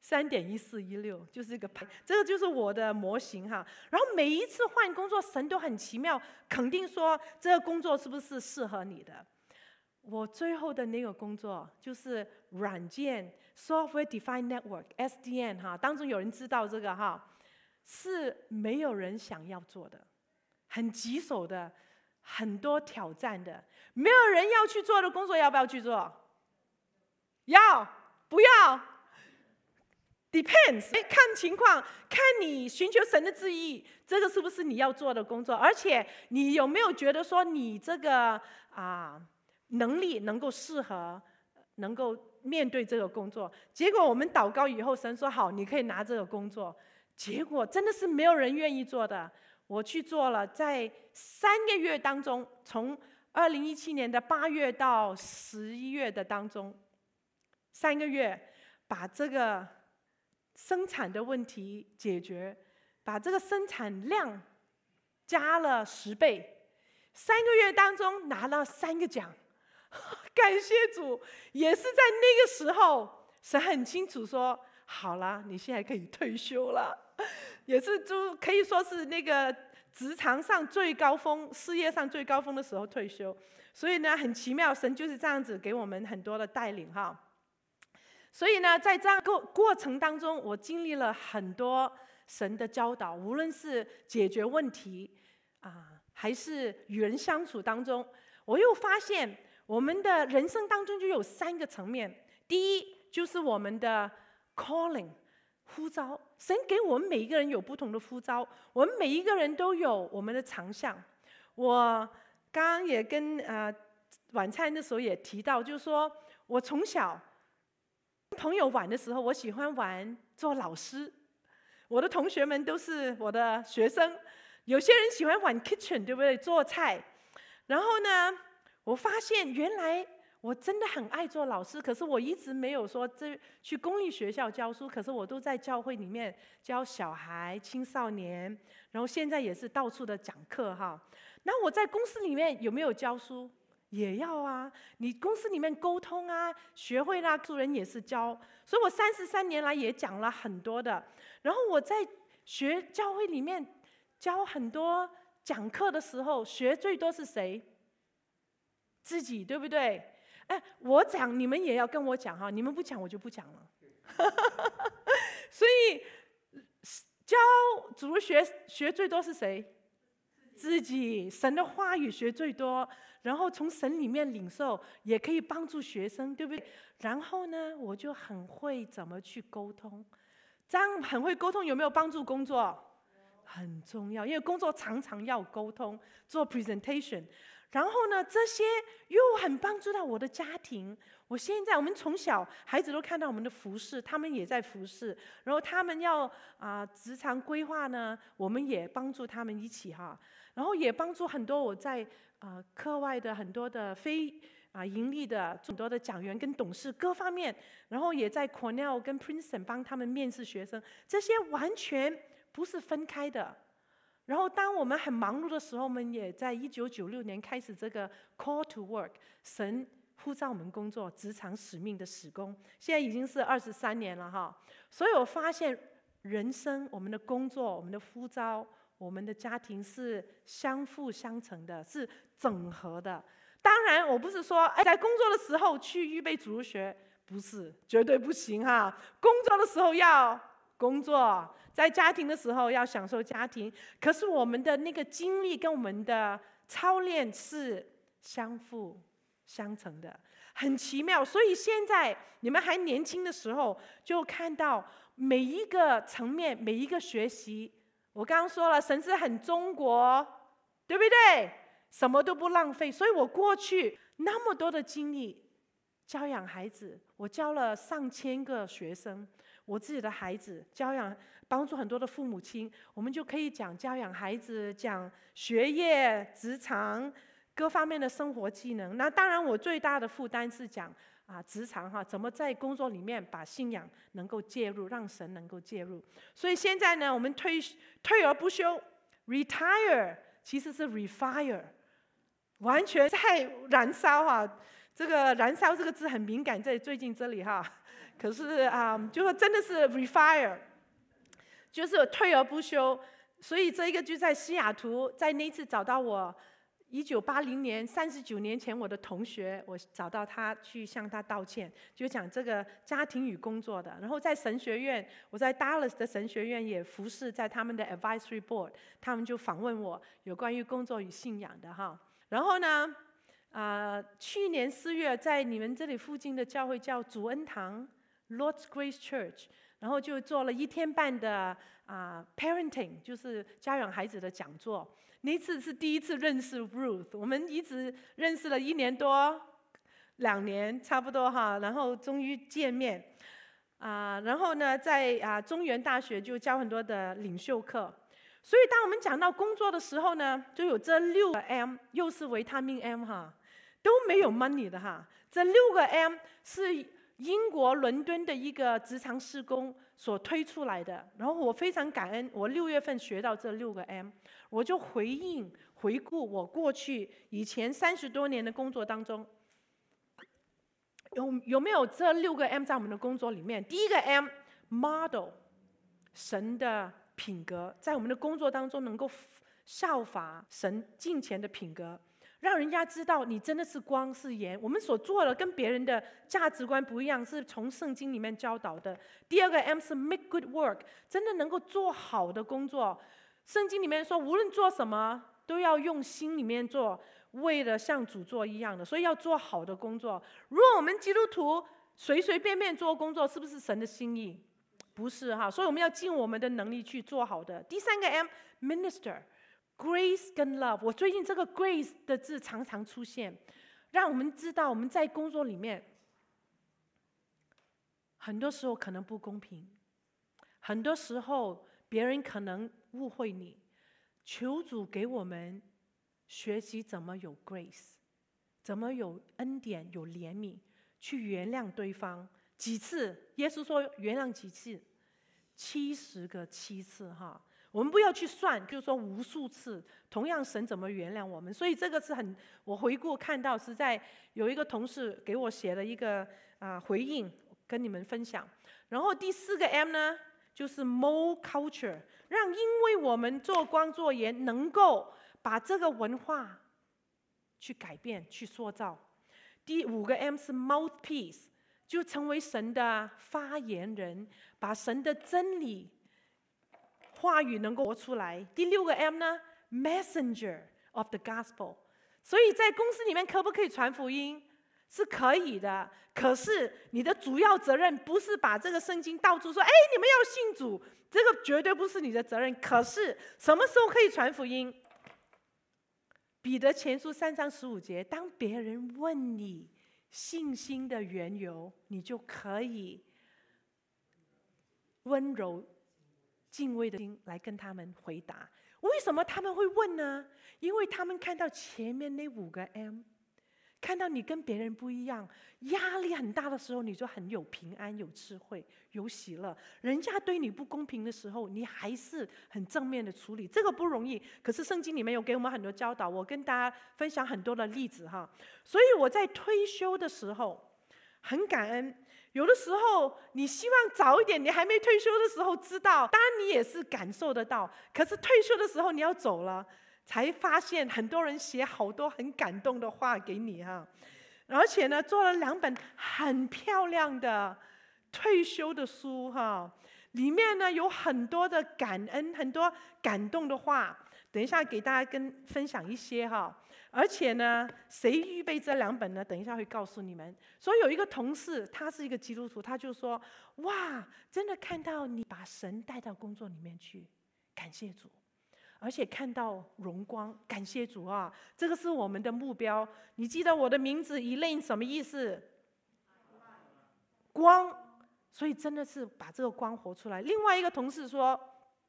3.1416，就是一个派，这个就是我的模型然后每一次换工作，神都很奇妙，肯定说这个工作是不是适合你的。我最后的那个工作就是软件 Software Defined Network SDN 当中有人知道这个是没有人想要做的，很棘手的，很多挑战的，没有人要去做的工作，要不要去做？要不要？Depends， 看情况，看你寻求神的旨意，这个是不是你要做的工作？而且你有没有觉得说你这个能力能够适合，能够面对这个工作？结果我们祷告以后，神说好，你可以拿这个工作。结果真的是没有人愿意做的。我去做了，在3个月当中，从2017年的8月到11月的当中，3个月把这个生产的问题解决，把这个生产量加了10倍，3个月当中拿了3个奖，感谢主！也是在那个时候，神很清楚说：好了，你现在可以退休了。也是就可以说是那个职场上最高峰、事业上最高峰的时候退休。所以呢，很奇妙，神就是这样子给我们很多的带领所以呢，在这样过程当中，我经历了很多神的教导，无论是解决问题还是与人相处当中，我又发现我们的人生当中就有3个层面。第一，就是我们的 calling 呼召，神给我们每一个人有不同的呼召，我们每一个人都有我们的长项。我刚刚也跟晚餐的时候也提到，就是说我从小朋友玩的时候，我喜欢玩做老师，我的同学们都是我的学生。有些人喜欢玩 kitchen， 对不对？做菜。然后呢，我发现原来我真的很爱做老师，可是我一直没有说去公立学校教书，可是我都在教会里面教小孩、青少年，然后现在也是到处的讲课那我在公司里面有没有教书？也要你公司里面沟通学会做人也是教，所以我33年来也讲了很多的。然后我在教会里面教很多讲课的时候，学最多是谁？自己，对不对？我讲你们也要跟我讲你们不讲我就不讲了。所以教主学最多是谁？自己。神的话语学最多， 然后从神里面领受，也可以帮助学生，对不对？然后呢，我就很会怎么去沟通。这样很会沟通有没有帮助工作？很重要，因为工作常常要沟通，做 presentation。然后呢，这些又很帮助到我的家庭。我们从小孩子都看到我们的服事，他们也在服事。然后他们要职场规划呢，我们也帮助他们一起哈。然后也帮助很多我在课外的很多的非盈利的很多的讲员跟董事各方面，然后也在 Cornell 跟 Princeton 帮他们面试学生，这些完全不是分开的。然后当我们很忙碌的时候，我们也在1996年开始这个 Call to Work， 神呼召我们工作职场使命的事工，现在已经是23年了哈。所以我发现人生、我们的工作、我们的呼召、我们的家庭是相辅相成的，是整合的。当然我不是说在工作的时候去预备主日学，不是，绝对不行哈。工作的时候要工作，在家庭的时候要享受家庭。可是我们的那个经历跟我们的操练是相辅相成的，很奇妙。所以现在你们还年轻的时候，就看到每一个层面、每一个学习。我刚刚说了，神是很中国，对不对？什么都不浪费。所以我过去那么多的经历，教养孩子，我教了上千个学生，我自己的孩子教养，帮助很多的父母亲，我们就可以讲教养孩子，讲学业、职场各方面的生活技能。那当然，我最大的负担是讲职场哈，怎么在工作里面把信仰能够介入，让神能够介入。所以现在呢，我们退而不休 ，retire 其实是 refire， 完全在燃烧哈。这个燃烧这个字很敏感，在最近这里哈。可是就说真的是 refire， 就是退而不休。所以这一个就在西雅图，在那次找到我1980年39年前我的同学，我找到他去向他道歉，就讲这个家庭与工作的。然后在神学院，我在 Dallas 的神学院也服侍在他们的 advisory board， 他们就访问我有关于工作与信仰的哈。然后呢去年4月在你们这里附近的教会叫主恩堂 Lord's Grace Church， 然后就做了1天半的parenting， 就是教养孩子的讲座。那次是第一次认识 Ruth， 我们一直认识了1年多2年差不多哈，然后终于见面然后呢在中原大学就教很多的领袖课。所以当我们讲到工作的时候呢，就有这6个 M， 又是维他命 M 哈，都没有 money 的哈。这6个 M 是英国伦敦的一个职场事工所推出来的。然后我非常感恩，我6月份学到这6个 M， 我就回顾我过去以前30多年的工作当中，有没有这6个 M 在我们的工作里面？第一个 M model 神的品格，在我们的工作当中能够效法神敬虔的品格，让人家知道你真的是光是盐。我们所做的跟别人的价值观不一样，是从圣经里面教导的。第二个 M 是 make good work， 真的能够做好的工作。圣经里面说，无论做什么都要用心里面做，为了像主做一样的，所以要做好的工作。如果我们基督徒随随便便做工作，是不是神的心意？不是哈，所以我们要尽我们的能力去做好的。第3个 M minister grace 跟 love， 我最近这个 grace 的字常常出现，让我们知道我们在工作里面很多时候可能不公平，很多时候别人可能误会你，求主给我们学习怎么有 grace， 怎么有恩典有怜悯，去原谅对方。几次？耶稣说原谅几次？70个7次哈。我们不要去算，就是说无数次。同样，神怎么原谅我们？所以这个是我回顾看到，实在有一个同事给我写了一个回应，跟你们分享。然后第4个 M 呢，就是 mold culture， 让因为我们做光做盐，能够把这个文化去改变、去塑造。第5个 M 是 mouthpiece， 就成为神的发言人，把神的真理话语能够活出来。第6个 M 呢 ，messenger of the gospel， 所以在公司里面可不可以传福音？是可以的。可是你的主要责任不是把这个圣经到处说，哎，你们要信主，这个绝对不是你的责任。可是什么时候可以传福音？彼得前书3章15节，当别人问你信心的缘由，你就可以温柔敬畏的心来跟他们回答。为什么他们会问呢？因为他们看到前面那5个 M， 看到你跟别人不一样，压力很大的时候，你就很有平安、有智慧、有喜乐。人家对你不公平的时候，你还是很正面的处理，这个不容易。可是圣经里面有给我们很多教导，我跟大家分享很多的例子哈。所以我在退休的时候很感恩。有的时候你希望早一点，你还没退休的时候知道，当然你也是感受得到。可是退休的时候你要走了，才发现很多人写好多很感动的话给你哈。而且呢，做了2本很漂亮的退休的书哈，里面呢有很多的感恩，很多感动的话。等一下给大家分享一些哈。而且呢，谁预备这2本呢？等一下会告诉你们。所以有一个同事，他是一个基督徒，他就说：哇，真的看到你把神带到工作里面去，感谢主。而且看到荣光，感谢主啊！这个是我们的目标。你记得我的名字Elaine什么意思？光。所以真的是把这个光活出来。另外一个同事说：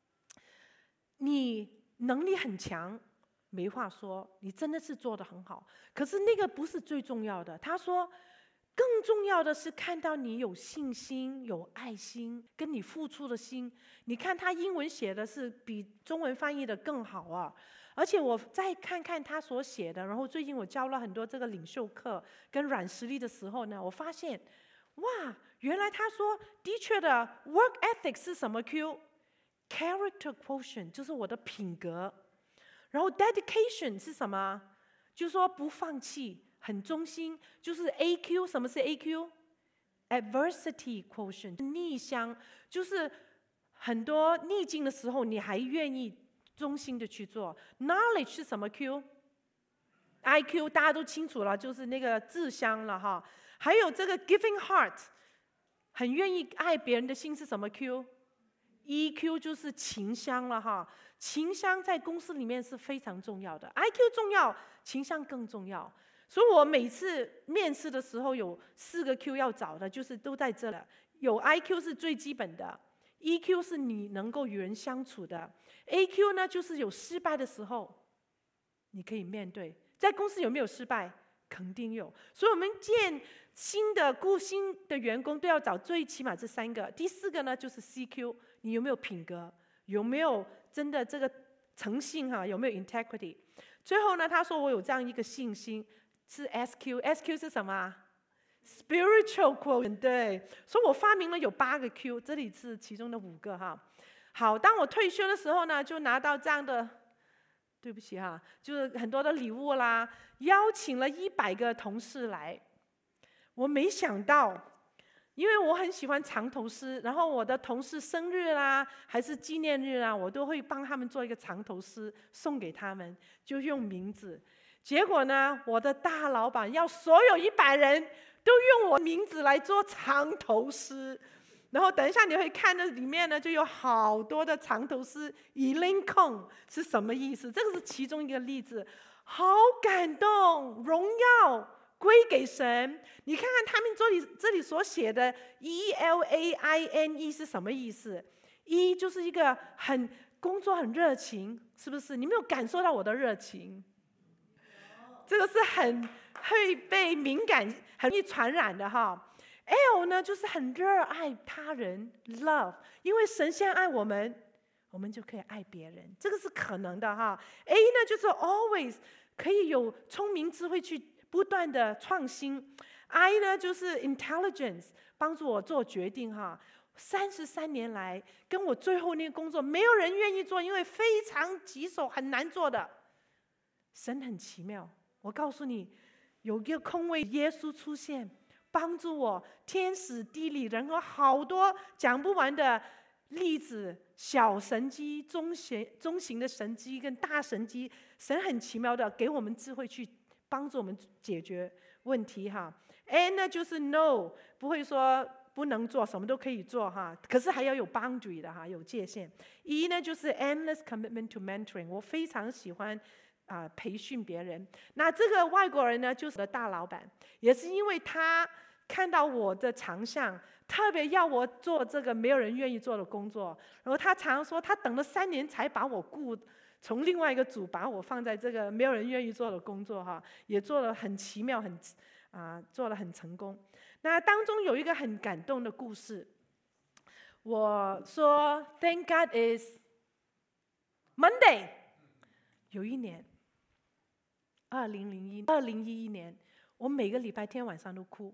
你能力很强，没话说，你真的是做得很好。可是那个不是最重要的。他说，更重要的是看到你有信心、有爱心，跟你付出的心。你看他英文写的是比中文翻译的更好啊！而且我再看看他所写的，然后最近我教了很多这个领袖课跟软实力的时候呢，我发现，哇，原来他说的确的 work ethic 是什么 Q？Character quotient 就是我的品格。然后 dedication 是什么？就是说不放弃，很忠心。就是 AQ， 什么是 AQ？Adversity quotient 逆向，就是很多逆境的时候，你还愿意忠心的去做。Knowledge 是什么 Q？IQ 大家都清楚了，就是那个志向了哈。还有这个 giving heart， 很愿意爱别人的心是什么 Q？EQ 就是情商了哈，情商在公司里面是非常重要的。IQ 重要，情商更重要。所以我每次面试的时候有4个 Q 要找的，就是都在这了。有 IQ 是最基本的 ，EQ 是你能够与人相处的 ，AQ 呢就是有失败的时候，你可以面对。在公司有没有失败？肯定有。所以我们建新的员工都要找最起码这3个。第4个呢就是 CQ。你有没有品格？有没有真的这个诚信哈？有没有 integrity？ 最后呢，他说我有这样一个信心，是 SQ。SQ 是什么 ？Spiritual quotient。对，所以我发明了有8个 Q， 这里是其中的5个哈。好，当我退休的时候呢，就拿到这样的，对不起哈，就是很多的礼物啦，邀请了100个同事来。我没想到。因为我很喜欢长头诗，然后我的同事生日啦，还是纪念日啦，我都会帮他们做一个长头诗送给他们，就用名字。结果呢，我的大老板要所有100人都用我名字来做长头诗，然后等一下你会看到里面呢就有好多的长头诗。Elaine Kong 是什么意思？这个是其中一个例子，好感动，荣耀归给神。你看看他们这里所写的 ELAINE 是什么意思？ E 就是一个工作很热情，是不是？你没有感受到我的热情？这个是很会被敏感、很容易传染的哈。L 呢就是很热爱他人 ，love， 因为神先爱我们，我们就可以爱别人，这个是可能的哈。A 呢就是 always 可以有聪明智慧去不断的创新。I 呢就是 intelligence， 帮助我做决定哈。33年来，跟我最后那个工作，没有人愿意做，因为非常棘手，很难做的。神很奇妙，我告诉你，有一个空位，耶稣出现，帮助我，天时地利人和，好多讲不完的例子，小神机、中型的神机跟大神机，神很奇妙的给我们智慧去帮助我们解决问题哈。N 呢就是 no， 不会说不能做，什么都可以做哈，可是还要有 boundary 的哈，有界限。E 呢就是 endless commitment to mentoring， 我非常喜欢培训别人。那这个外国人呢，就是我的大老板，也是因为他看到我的长项，特别要我做这个没有人愿意做的工作。然后他常说，他等了3年才把我从另外一个组把我放在这个没有人愿意做的工作哈，也做了很奇妙，做了很成功。那当中有一个很感动的故事，我说 Thank God is Monday。有一年2011年，我每个礼拜天晚上都哭，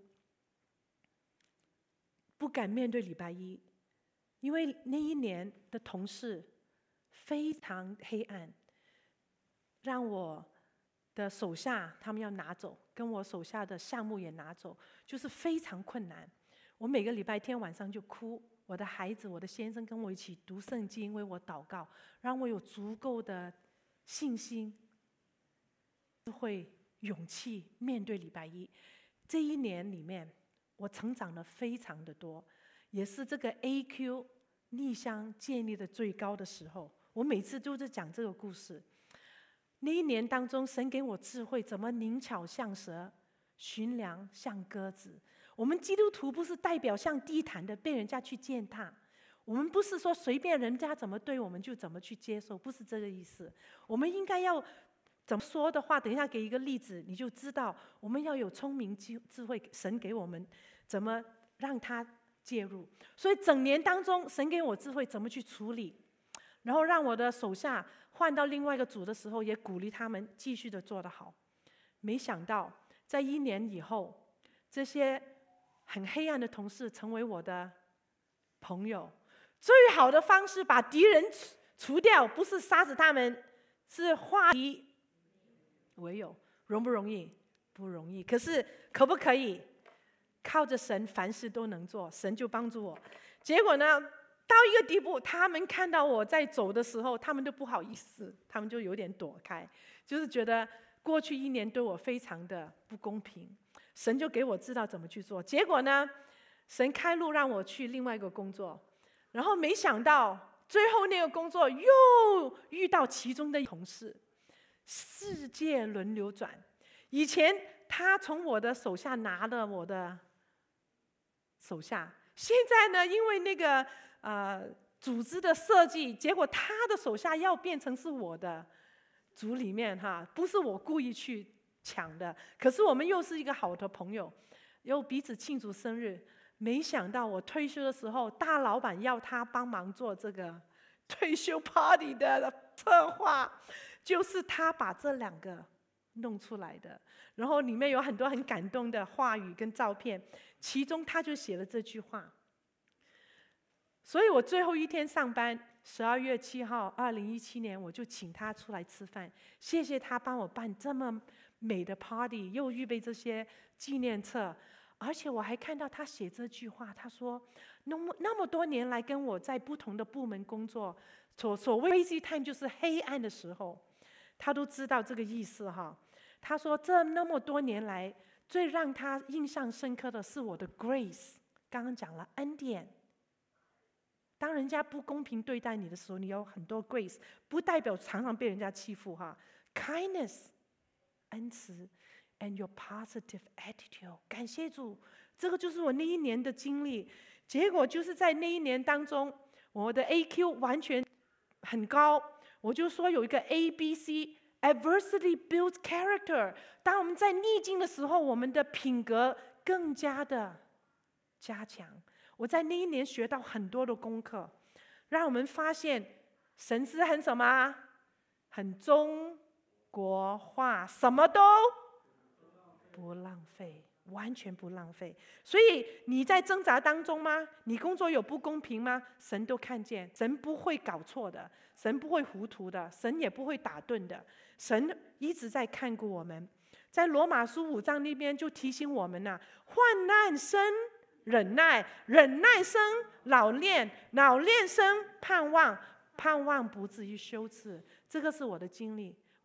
不敢面对礼拜一，因为那一年的同事非常黑暗，让我的手下他们要拿走，跟我手下的项目也拿走，就是非常困难。我每个礼拜天晚上就哭，我的孩子、我的先生跟我一起读圣经，为我祷告，让我有足够的信心、智慧、勇气面对礼拜一。这一年里面，我成长了非常的多，也是这个 AQ 逆向建立的最高的时候。我每次都是讲这个故事。那一年当中，神给我智慧，怎么灵巧像蛇，驯良像鸽子。我们基督徒不是代表像地毯的被人家去践踏，我们不是说随便人家怎么对我们就怎么去接受，不是这个意思。我们应该要怎么说的话，等一下给一个例子，你就知道我们要有聪明智慧，神给我们怎么让他介入。所以整年当中，神给我智慧怎么去处理，然后让我的手下换到另外一个组的时候，也鼓励他们继续的做得好。没想到在1年以后，这些很黑暗的同事成为我的朋友。最好的方式把敌人除掉，不是杀死他们，是化敌为友。容不容易？不容易。可是可不可以？靠着神，凡事都能做，神就帮助我。结果呢，到一个地步，他们看到我在走的时候，他们都不好意思，他们就有点躲开，就是觉得过去1年对我非常的不公平。神就给我知道怎么去做。结果呢，神开路让我去另外一个工作，然后没想到最后那个工作又遇到其中的同事。世界轮流转，以前他从我的手下拿了我的手下，现在呢，因为那个组织的设计，结果他的手下要变成是我的组里面哈，不是我故意去抢的。可是我们又是一个好的朋友，又彼此庆祝生日。没想到我退休的时候，大老板要他帮忙做这个退休 party 的策划，就是他把这2个弄出来的。然后里面有很多很感动的话语跟照片，其中他就写了这句话。所以我最后一天上班，12月7号，2017年，我就请他出来吃饭，谢谢他帮我办这么美的 party， 又预备这些纪念册。而且我还看到他写这句话，他说那么多年来跟我在不同的部门工作，所谓 crazy time 就是黑暗的时候，他都知道这个意思哈。他说那么多年来，最让他印象深刻的是我的 grace， 刚刚讲了恩典。当人家不公平对待你的时候，你有很多 grace， 不代表常常被人家欺负哈。kindness， 恩慈 ，and your positive attitude， 感谢主，这个就是我那一年的经历。结果就是在那一年当中，我的 AQ 完全很高，我就说有一个 ABC。Adversity builds character。当我们在逆境的时候，我们的品格更加的加强。我在那一年学到很多的功课，让我们发现神是很什么？很中国化，什么都不浪费，完全不浪费。所以你在挣扎当中吗？你工作有不公平吗？神都看见，神不会搞错的，神不会糊涂的，神也不会打盹的，神一直在看顾我们。在罗马书5章那边就提醒我们呐，患难生忍耐，忍耐生老练，老练生盼望，盼望不至于羞耻。这个是我的经历。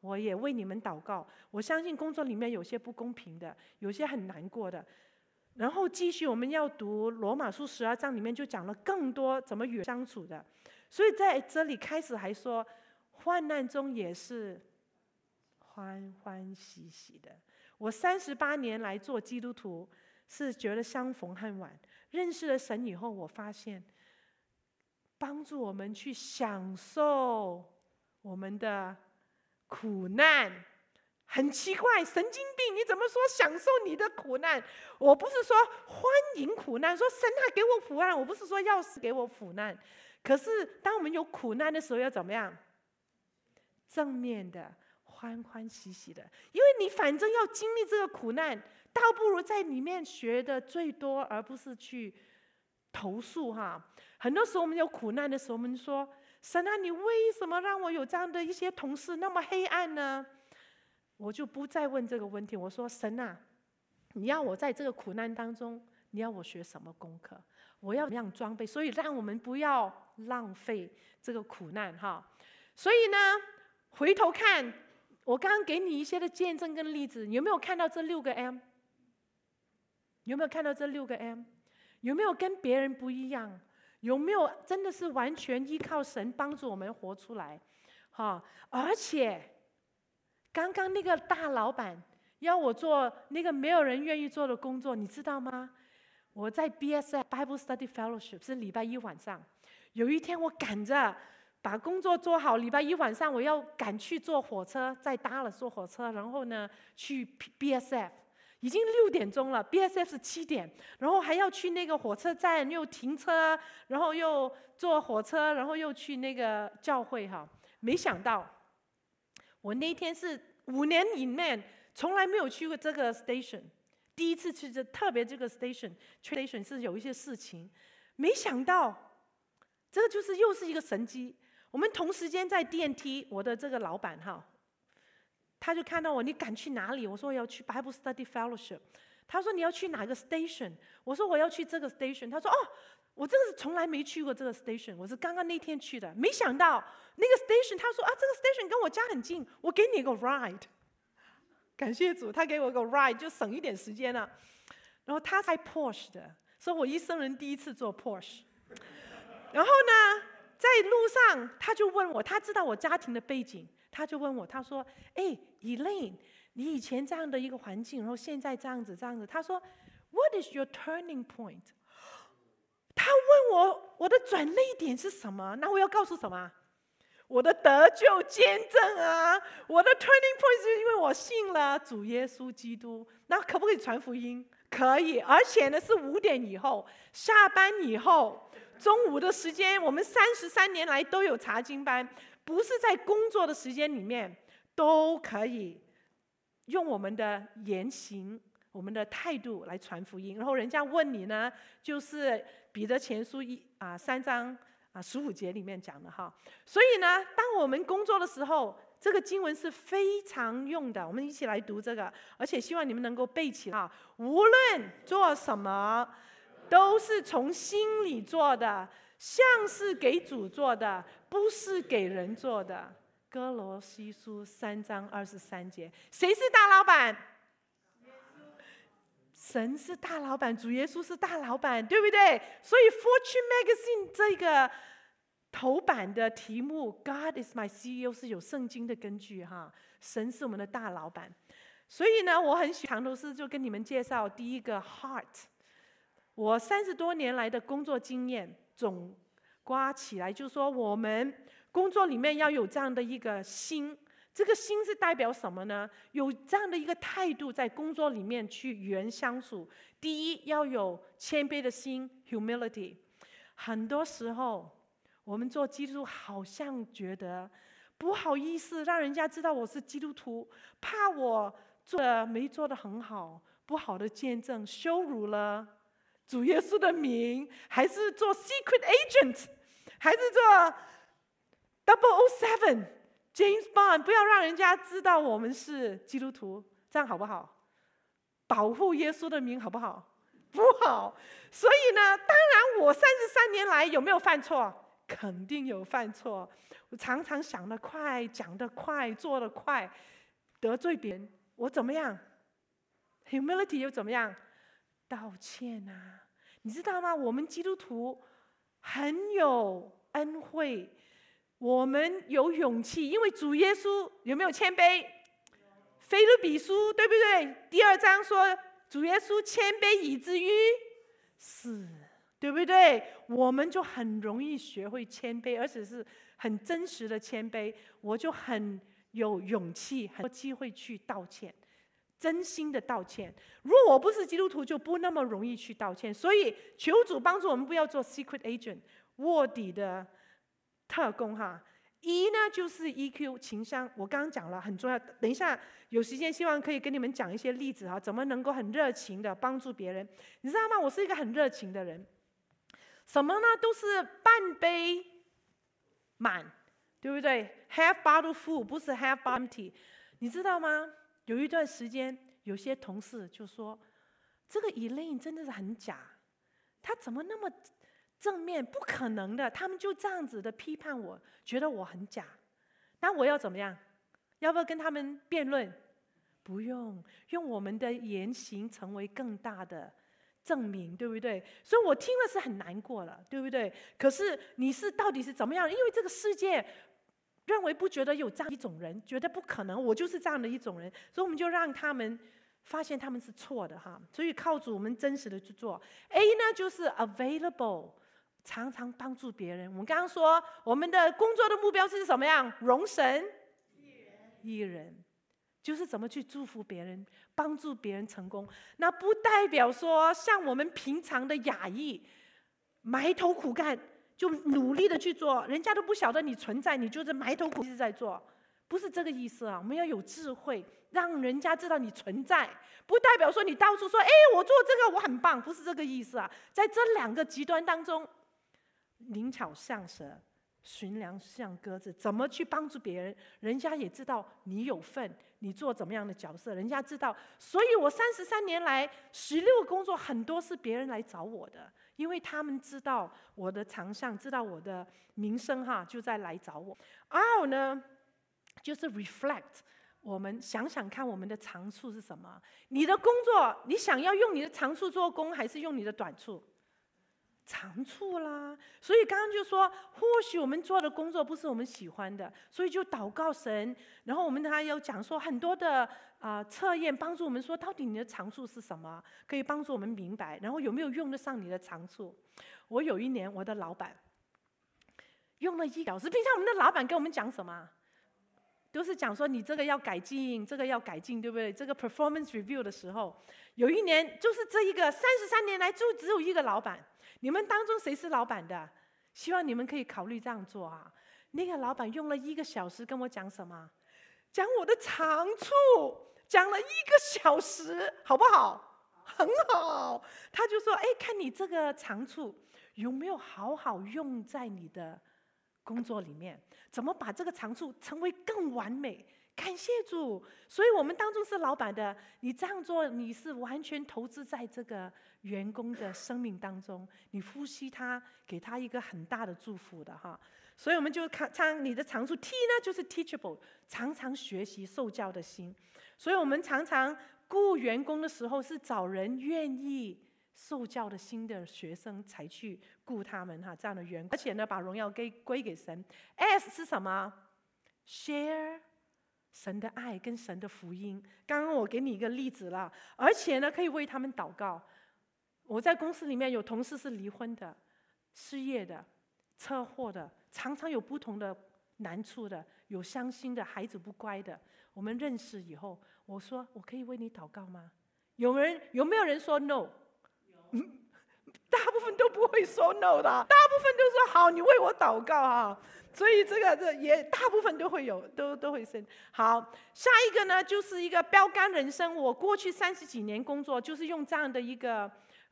我也为你们祷告。我相信工作里面有些不公平的，有些很难过的。然后继续我们要读罗马书12章，里面就讲了更多怎么与人相处的。所以在这里开始还说，患难中也是欢欢喜喜的。我38年来做基督徒，是觉得相逢恨晚。认识了神以后，我发现帮助我们去享受我们的苦难。很奇怪，神经病，你怎么说享受你的苦难？我不是说欢迎苦难，说神啊给我苦难，我不是说要死给我苦难。可是当我们有苦难的时候，要怎么样？正面的欢欢喜喜的，因为你反正要经历这个苦难，倒不如在里面学的最多，而不是去投诉哈。很多时候我们有苦难的时候，我们说神啊，你为什么让我有这样的一些同事那么黑暗呢？我就不再问这个问题。我说神啊，你要我在这个苦难当中，你要我学什么功课？我要怎么样装备？所以让我们不要浪费这个苦难哈。所以呢，回头看我刚刚给你一些的见证跟例子，有没有看到这6个 M？ 有没有看到这6个 M？ 有没有跟别人不一样？有没有真的是完全依靠神帮助我们活出来？而且刚刚那个大老板要我做那个没有人愿意做的工作，你知道吗？我在 BSF Bible Study Fellowship 是礼拜一晚上，有一天我赶着把工作做好，礼拜一晚上我要赶去坐火车，再搭了坐火车，然后呢去 BSF， 已经6点钟了， BSF 是7点，然后还要去那个火车站，又停车，然后又坐火车，然后又去那个教会哈。没想到我那天是5年里面从来没有去过这个 station， 第一次去特别这个 station 是有一些事情，没想到这个就是又是一个神迹。我们同时间在电梯，我的这个老板哈，他就看到我，你赶去哪里？我说我要去 Bible Study Fellowship。他说你要去哪个 station？ 我说我要去这个 station。他说哦，我这个是从来没去过这个 station， 我是刚刚那天去的。没想到那个 station， 他说啊，这个 station 跟我家很近，我给你一个 ride。感谢主，他给我一个 ride， 就省一点时间了。然后他开 Porsche 的，所以我一生人第一次坐 Porsche。然后呢，在路上他就问我，他知道我家庭的背景，他就问我，他说：“哎 ，Elaine， 你以前这样的一个环境，然后现在这样子。”他说 ：“What is your turning point？” 他问我的转捩点是什么？那我要告诉什么？我的得救见证啊！我的 turning point 是因为我信了主耶稣基督。那可不可以传福音？可以，而且呢是5点以后，下班以后，中午的时间，我们33年来都有查经班，不是在工作的时间里面都可以用我们的言行、我们的态度来传福音。然后人家问你呢，就是彼得前书3章15节里面讲的哈。所以呢，当我们工作的时候，这个经文是非常用的，我们一起来读这个，而且希望你们能够背起来。无论做什么，都是从心里做的，像是给主做的，不是给人做的。哥罗西书3章23节，谁是大老板？神是大老板，主耶稣是大老板，对不对？所以 Fortune Magazine 这个头版的题目 God is my CEO 是有圣经的根据哈，神是我们的大老板。所以呢，我很喜欢长头诗就跟你们介绍第一个 Heart。 我30多年来的工作经验总刮起来，就是说我们工作里面要有这样的一个心。这个心是代表什么呢？有这样的一个态度，在工作里面去与人相处。第一，要有谦卑的心 humility。 很多时候我们做基督徒好像觉得不好意思让人家知道我是基督徒，怕我没做得很好，不好的见证羞辱了主耶稣的名，还是做 secret agent， 还是做 007 James Bond， 不要让人家知道我们是基督徒，这样好不好？保护耶稣的名好不好？不好。所以呢，当然我33年来有没有犯错？ 肯定有犯错。我常常想得快，讲得快，做得快，得罪别人，我怎么样 ？Humility 又怎么样？道歉啊！你知道吗？我们基督徒很有恩惠，我们有勇气，因为主耶稣有没有谦卑？腓立比书对不对？第2章说主耶稣谦卑以至于死，对不对？我们就很容易学会谦卑，而且是很真实的谦卑，我就很有勇气，很多机会去道歉，真心的道歉。如果我不是基督徒，就不那么容易去道歉。所以求主帮助我们，不要做 secret agent 卧底的特工哈。呢就是 EQ 情商，我刚刚讲了很重要。等一下有时间，希望可以跟你们讲一些例子哈，怎么能够很热情的帮助别人。你知道吗？我是一个很热情的人，什么呢？都是半杯满，对不对 ？Half bottle full， 不是 half bottle empty。你知道吗？有一段时间，有些同事就说，这个 Elaine 真的是很假，她怎么那么正面？不可能的。他们就这样子的批判我，觉得我很假。那我要怎么样？要不要跟他们辩论？不用，用我们的言行成为更大的证明，对不对？所以我听了是很难过了，对不对？可是你是到底是怎么样？因为这个世界认为不觉得有这样一种人，觉得不可能，我就是这样的一种人，所以我们就让他们发现他们是错的哈。所以靠主我们真实的去做。A 呢就是 available， 常常帮助别人。我们刚刚说我们的工作的目标是什么样？荣神益人，就是怎么去祝福别人，帮助别人成功。那不代表说像我们平常的亚裔埋头苦干，就努力的去做，人家都不晓得你存在，你就是埋头苦干在做，不是这个意思啊。我们要有智慧，让人家知道你存在，不代表说你到处说，我做这个我很棒，不是这个意思啊。在这2个极端当中，灵巧像蛇，驯良像鸽子，怎么去帮助别人，人家也知道你有份，你做怎么样的角色，人家知道。所以我33年来16个工作，很多是别人来找我的，因为他们知道我的长项，知道我的名声哈，就在来找我。R 呢，就是 reflect， 我们想想看我们的长处是什么。你的工作，你想要用你的长处做工，还是用你的短处？长处啦。所以刚刚就说，或许我们做的工作不是我们喜欢的，所以就祷告神。然后我们还有讲说很多的测验，帮助我们说到底你的长处是什么，可以帮助我们明白，然后有没有用得上你的长处。我有一年我的老板用了1小时，平常我们的老板跟我们讲什么？都是讲说你这个要改进，这个要改进，对不对？这个 performance review 的时候，有一年就是这一个33年来就只有一个老板。你们当中谁是老板的？希望你们可以考虑这样做啊。那个老板用了1个小时跟我讲什么？讲我的长处，讲了1个小时，好不好？很好。他就说：“看你这个长处有没有好好用在你的工作里面？怎么把这个长处成为更完美？”感谢主。所以我们当中是老板的，你这样做，你是完全投资在这个员工的生命当中，你呼吸他，给他一个很大的祝福的哈。所以我们就看你的长处。T 呢就是 teachable， 常常学习受教的心。所以我们常常雇员工的时候，是找人愿意受教的心的学生才去雇他们哈，这样的员工。而且呢，把荣耀归给神。S 是什么？ Share神的爱跟神的福音。刚刚我给你一个例子了，而且呢，可以为他们祷告。我在公司里面有同事是离婚的、失业的、车祸的，常常有不同的难处的，有伤心的，孩子不乖的。我们认识以后，我说我可以为你祷告吗？有没有人说 no？ 大部分都不会说 no 的，大部分都说好，你为我祷告啊。所以这也大部分都会有，都会生。好，下一个呢，就是一个标杆人生。我过去30几年工作，就是用这样的一个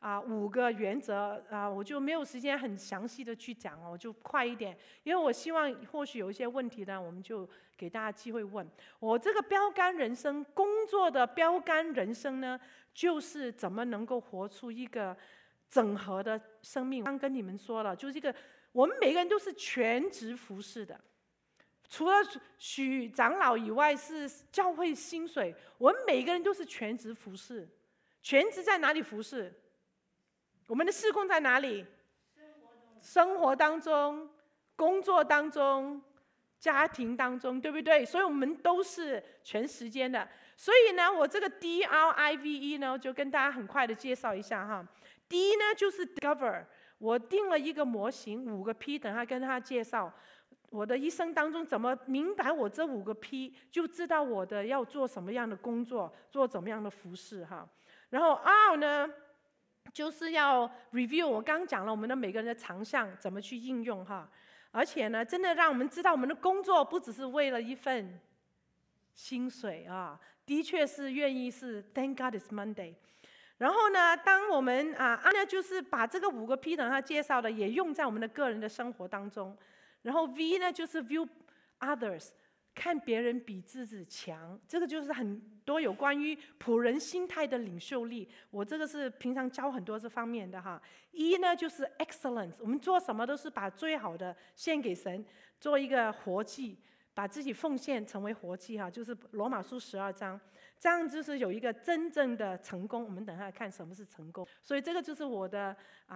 5个原则我就没有时间很详细的去讲我就快一点，因为我希望或许有一些问题呢，我们就给大家机会问。我这个标杆人生工作的标杆人生呢，就是怎么能够活出一个整合的生命。刚跟你们说了，就是一个我们每个人都是全职服侍的，除了许长老以外是教会薪水，我们每个人都是全职服侍。全职在哪里服侍？我们的事工在哪里？生活当中、工作当中、家庭当中，对不对？所以我们都是全时间的。所以呢，我这个 DRIVE 呢，就跟大家很快的介绍一下哈。第一呢，就是 Discover， 我定了一个模型，5个 P， 等下跟他介绍我的一生当中怎么明白我这5个 P， 就知道我的要做什么样的工作，做怎么样的服事哈。然后 R 呢，就是要 review， 我刚刚讲了我们的每个人的长项怎么去应用哈，而且呢，真的让我们知道我们的工作不只是为了一份薪水啊，的确是愿意是 Thank God it's Monday。然后呢，当我们呢就是把这个5个 P 等他介绍的也用在我们的个人的生活当中。然后 V 呢就是 view others， 看别人比自己强，这个就是很多有关于仆人心态的领袖力。我这个是平常教很多这方面的哈。E 呢就是 excellence， 我们做什么都是把最好的献给神，做一个活祭，把自己奉献成为活祭哈，就是罗马书12章。这样就是有一个真正的成功。我们等一下看什么是成功。所以这个就是我的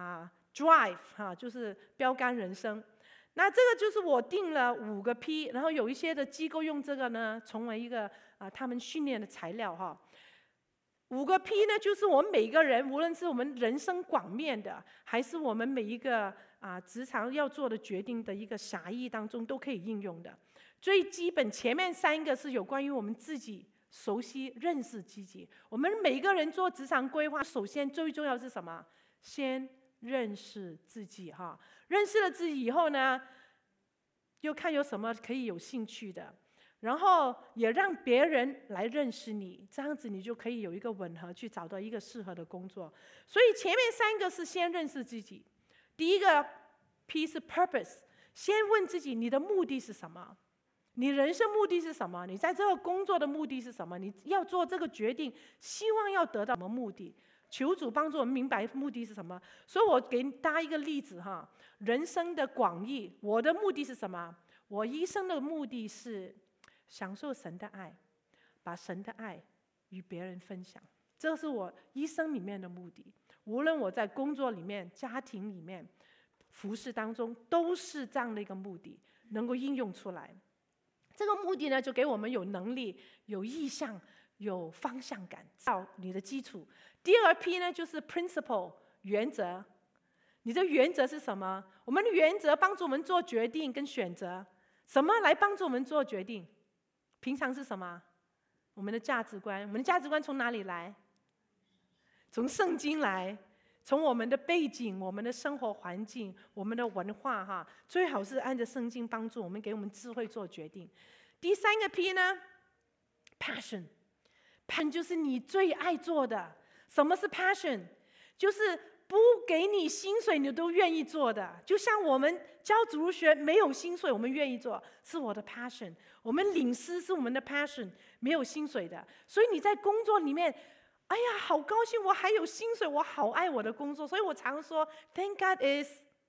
drive 哈，就是标杆人生。那这个就是我定了5个 P， 然后有一些的机构用这个呢，成为一个他们训练的材料哈。5个 P 呢，就是我们每个人，无论是我们人生广面的，还是我们每一个职场要做的决定的一个狭义当中，都可以应用的。最基本前面3个是有关于我们自己熟悉、认识自己。我们每个人做职场规划，首先最重要是什么？先认识自己哈。认识了自己以后呢，又看有什么可以有兴趣的，然后也让别人来认识你，这样子你就可以有一个吻合，去找到一个适合的工作。所以前面3个是先认识自己。第一个 P 是 purpose， 先问自己你的目的是什么？你人生目的是什么？你在这个工作的目的是什么？你要做这个决定，希望要得到什么目的？求主帮助我们明白目的是什么。所以我给大家一个例子哈，人生的广义，我的目的是什么？我一生的目的是享受神的爱，把神的爱与别人分享，这是我一生里面的目的。无论我在工作里面、家庭里面、服事当中，都是这样的一个目的，能够应用出来。这个目的呢，就给我们有能力、有意向、有方向感，到你的基础。第2 P 呢，就是 principle 原则。你的原则是什么？我们的原则帮助我们做决定跟选择。什么来帮助我们做决定？平常是什么？我们的价值观。我们的价值观从哪里来？从圣经来，从我们的背景、我们的生活环境、我们的文化哈，最好是按着圣经帮助我们，给我们智慧做决定。第3个 P 呢 ，passion。passion 就是你最爱做的。什么是 passion？ 就是不给你薪水你都愿意做的。就像我们教主日学没有薪水，我们愿意做，是我的 passion。我们领诗是我们的 passion， 没有薪水的。所以你在工作里面，哎呀，好高兴，我还有薪水，我好爱我的工作。所以我常说 ，Thank God is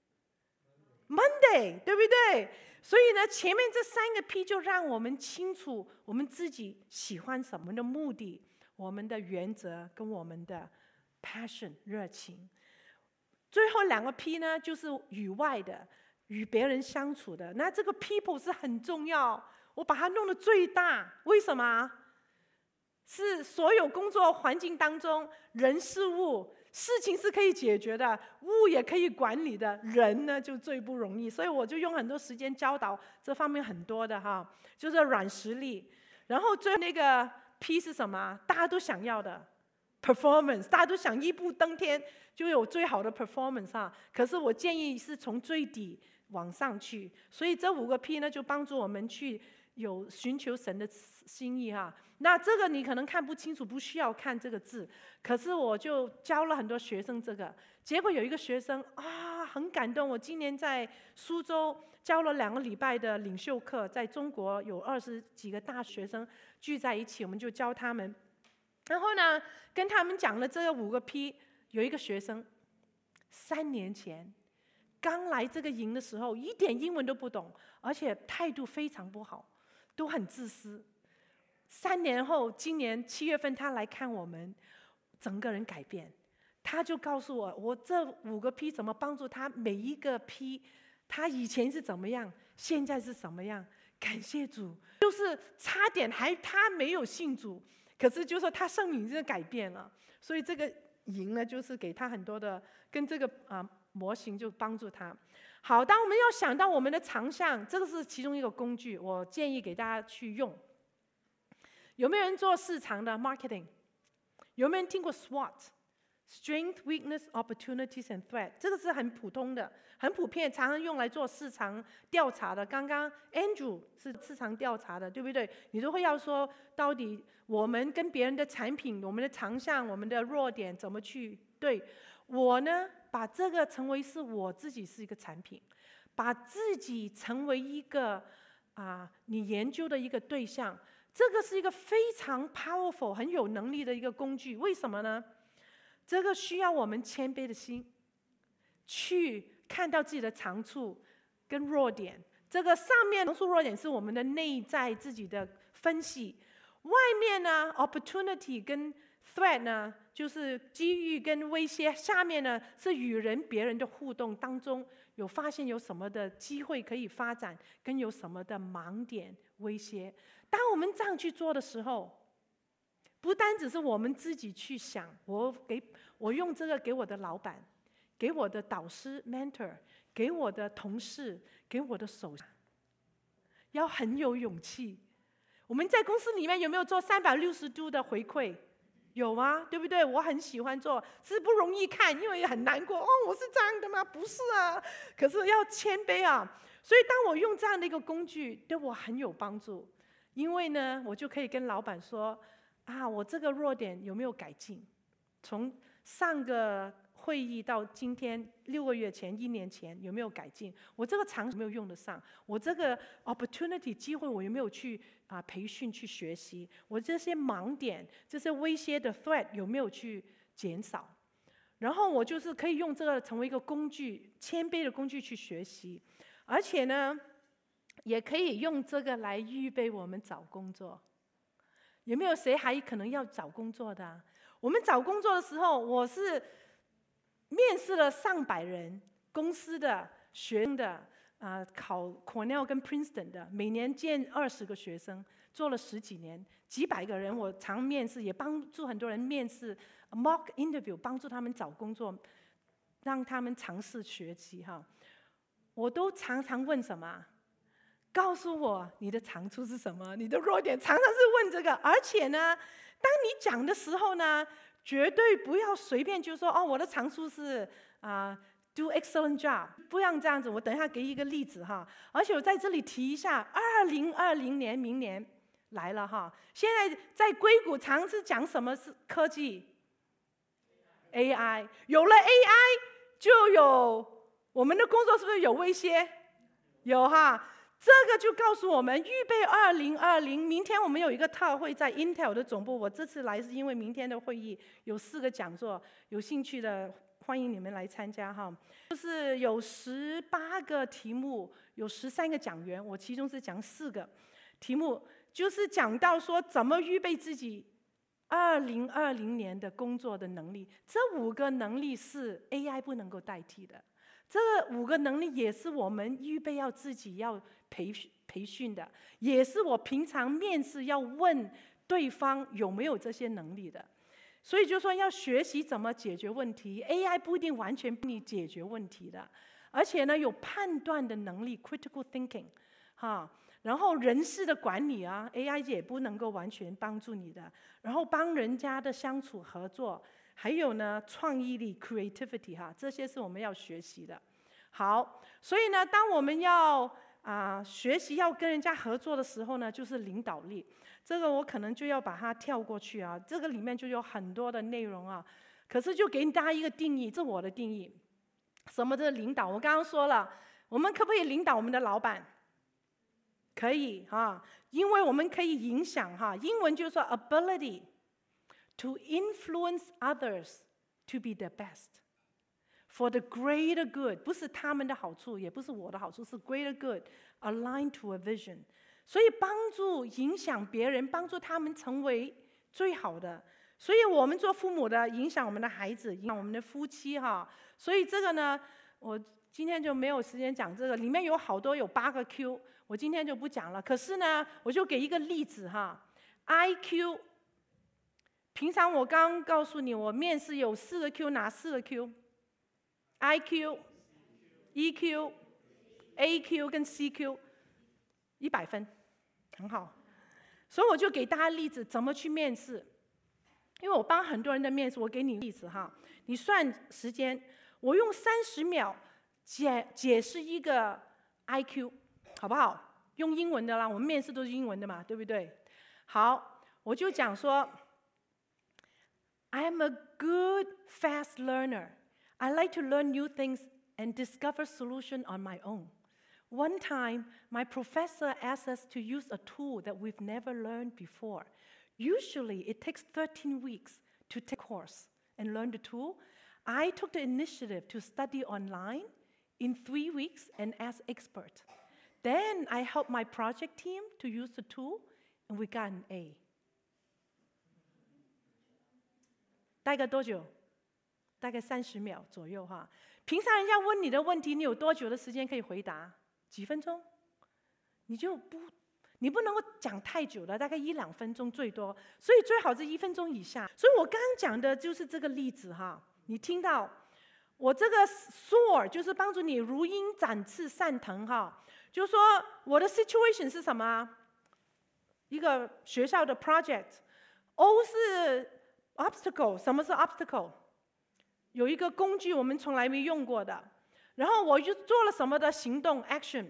Monday， 对不对？所以呢，前面这3个 P 就让我们清楚我们自己喜欢什么的目的。我们的原则跟我们的 passion 热情。最后2个 P 呢，就是与外的，与别人相处的。那这个 people 是很重要，我把它弄得最大。为什么？是所有工作环境当中，人事物事情是可以解决的，物也可以管理的，人呢就最不容易。所以我就用很多时间教导这方面很多的哈，就是软实力。然后最后那个 P 是什么？大家都想要的 performance， 大家都想一步登天，就有最好的 performance 哈。可是我建议是从最底往上去，所以这5个 P 呢，就帮助我们去有寻求神的心意哈。那这个你可能看不清楚，不需要看这个字，可是我就教了很多学生这个，结果有一个学生很感动。我今年在苏州教了2个礼拜的领袖课，在中国有20几个大学生聚在一起，我们就教他们。然后呢，跟他们讲了这5个 P， 有一个学生3年前刚来这个营的时候，一点英文都不懂，而且态度非常不好，都很自私。3年后，今年7月份他来看我们，整个人改变。他就告诉我，我这5个 P 怎么帮助他，每一个 P， 他以前是怎么样，现在是什么样。感谢主，就是差点他没有信主，可是就说他生命真的改变了。所以这个营呢，就是给他很多的跟这个模型就帮助他。好，当我们要想到我们的长项，这个是其中一个工具，我建议给大家去用。有没有人做市场的 marketing？ 有没有人听过 SWOT？Strength, Weakness, Opportunities and Threat， 这个是很普通的、很普遍，常常用来做市场调查的。刚刚 Andrew 是市场调查的，对不对？你都会要说，到底我们跟别人的产品、我们的长项、我们的弱点怎么去对？我呢，把这个成为是我自己是一个产品，把自己成为一个你研究的一个对象，这个是一个非常 powerful、很有能力的一个工具。为什么呢？这个需要我们谦卑的心，去看到自己的长处跟弱点。这个上面长处弱点是我们的内在自己的分析，外面呢 opportunity 跟 threat 呢就是机遇跟威胁，下面呢是与别人的互动当中有发现有什么的机会可以发展，跟有什么的盲点威胁。当我们这样去做的时候，不单只是我们自己去想，我用这个给我的老板，给我的导师 mentor， 给我的同事，给我的手下，要很有勇气。我们在公司里面有没有做360度的回馈？有啊，对不对？我很喜欢做，是不容易看，因为很难过。我是这样的吗？不是啊，可是要谦卑啊。所以当我用这样的一个工具，对我很有帮助，因为呢，我就可以跟老板说。我这个弱点有没有改进？从上个会议到今天6个月前、1年前有没有改进？我这个长有没有用得上？我这个 opportunity 机会我有没有去培训去学习？我这些盲点、这些威胁的 threat 有没有去减少？然后我就是可以用这个成为一个工具，谦卑的工具去学习，而且呢，也可以用这个来预备我们找工作。有没有谁还可能要找工作的？我们找工作的时候，我是面试了上百人，公司的、学生的，考 Cornell 跟 Princeton 的，每年见20个学生，做了10几年，几百个人，我常面试，也帮助很多人面试 mock interview， 帮助他们找工作，让他们尝试学习哈。我都常常问什么？告诉我你的长处是什么，你的弱点，常常是问这个。而且呢，当你讲的时候呢，绝对不要随便就说我的长处是do excellent job， 不要这样子。我等一下给一个例子哈。而且我在这里提一下，2020年明年来了哈。现在在硅谷常是讲什么是科技 AI， 有了 AI 就有我们的工作是不是有威胁？有哈。这个就告诉我们，预备2020，明天我们有一个特会在 Intel 的总部。我这次来是因为明天的会议有4个讲座，有兴趣的欢迎你们来参加哈。就是有18个题目，有13个讲员，我其中是讲4个题目，就是讲到说怎么预备自己2020年的工作的能力。这5个能力是 AI 不能够代替的。这5个能力也是我们预备要自己要培训的，也是我平常面试要问对方有没有这些能力的。所以就说要学习怎么解决问题 ，AI 不一定完全帮你解决问题的，而且呢有判断的能力 （critical thinking） 哈，然后人事的管理，AI 也不能够完全帮助你的，然后帮人家的相处合作。还有呢，创意力 （creativity） 哈，这些是我们要学习的。好，所以呢，当我们要学习要跟人家合作的时候呢，就是领导力。这个我可能就要把它跳过去啊，这个里面就有很多的内容啊。可是就给大家一个定义，这是我的定义。什么叫领导？我刚刚说了，我们可不可以领导我们的老板？可以哈，因为我们可以影响哈。英文就是说 ability。To influence others to be the best， for the greater good， 不是他们的好处，也不是我的好处，是 greater good aligned to a vision。所以帮助影响别人，帮助他们成为最好的。所以我们做父母的，影响我们的孩子，影响我们的夫妻哈。所以这个呢，我今天就没有时间讲这个，里面有好多，有8个 Q， 我今天就不讲了。可是呢，我就给一个例子哈 ，IQ。平常我刚告诉你，我面试有4个 Q， 哪4个 Q？IQ、EQ、AQ 跟 CQ，100分，很好。所以我就给大家例子，怎么去面试。因为我帮很多人的面试，我给你例子哈，你算时间，我用30秒解释一个 IQ， 好不好？用英文的啦，我们面试都是英文的嘛，对不对？好，我就讲说 ，I'm a good fast learner. I like to learn new things and discover solution on my own. One time, my professor asked us to use a tool that we've never learned before. Usually, it takes 13 weeks to take a course and learn the tool. I took the initiative to study online in 3 weeks and ask experts. Then I helped my project team to use the tool, and we got an A. 大概多久？大概30秒左右哈。平常人家问你的问题，你有多久的时间可以回答？几分钟？你不能够讲太久的，大概1-2分钟最多，所以最好是1分钟以下。所以我刚刚讲的就是这个例子哈，你听到我这个 soar 就是帮助你如鹰展翅上腾哈，就是说我的 situation 是什么？一个学校的 project。O 是 obstacle， 什么是 obstacle？ 有一个工具我们从来没用过的，然后我就做了什么的行动 action。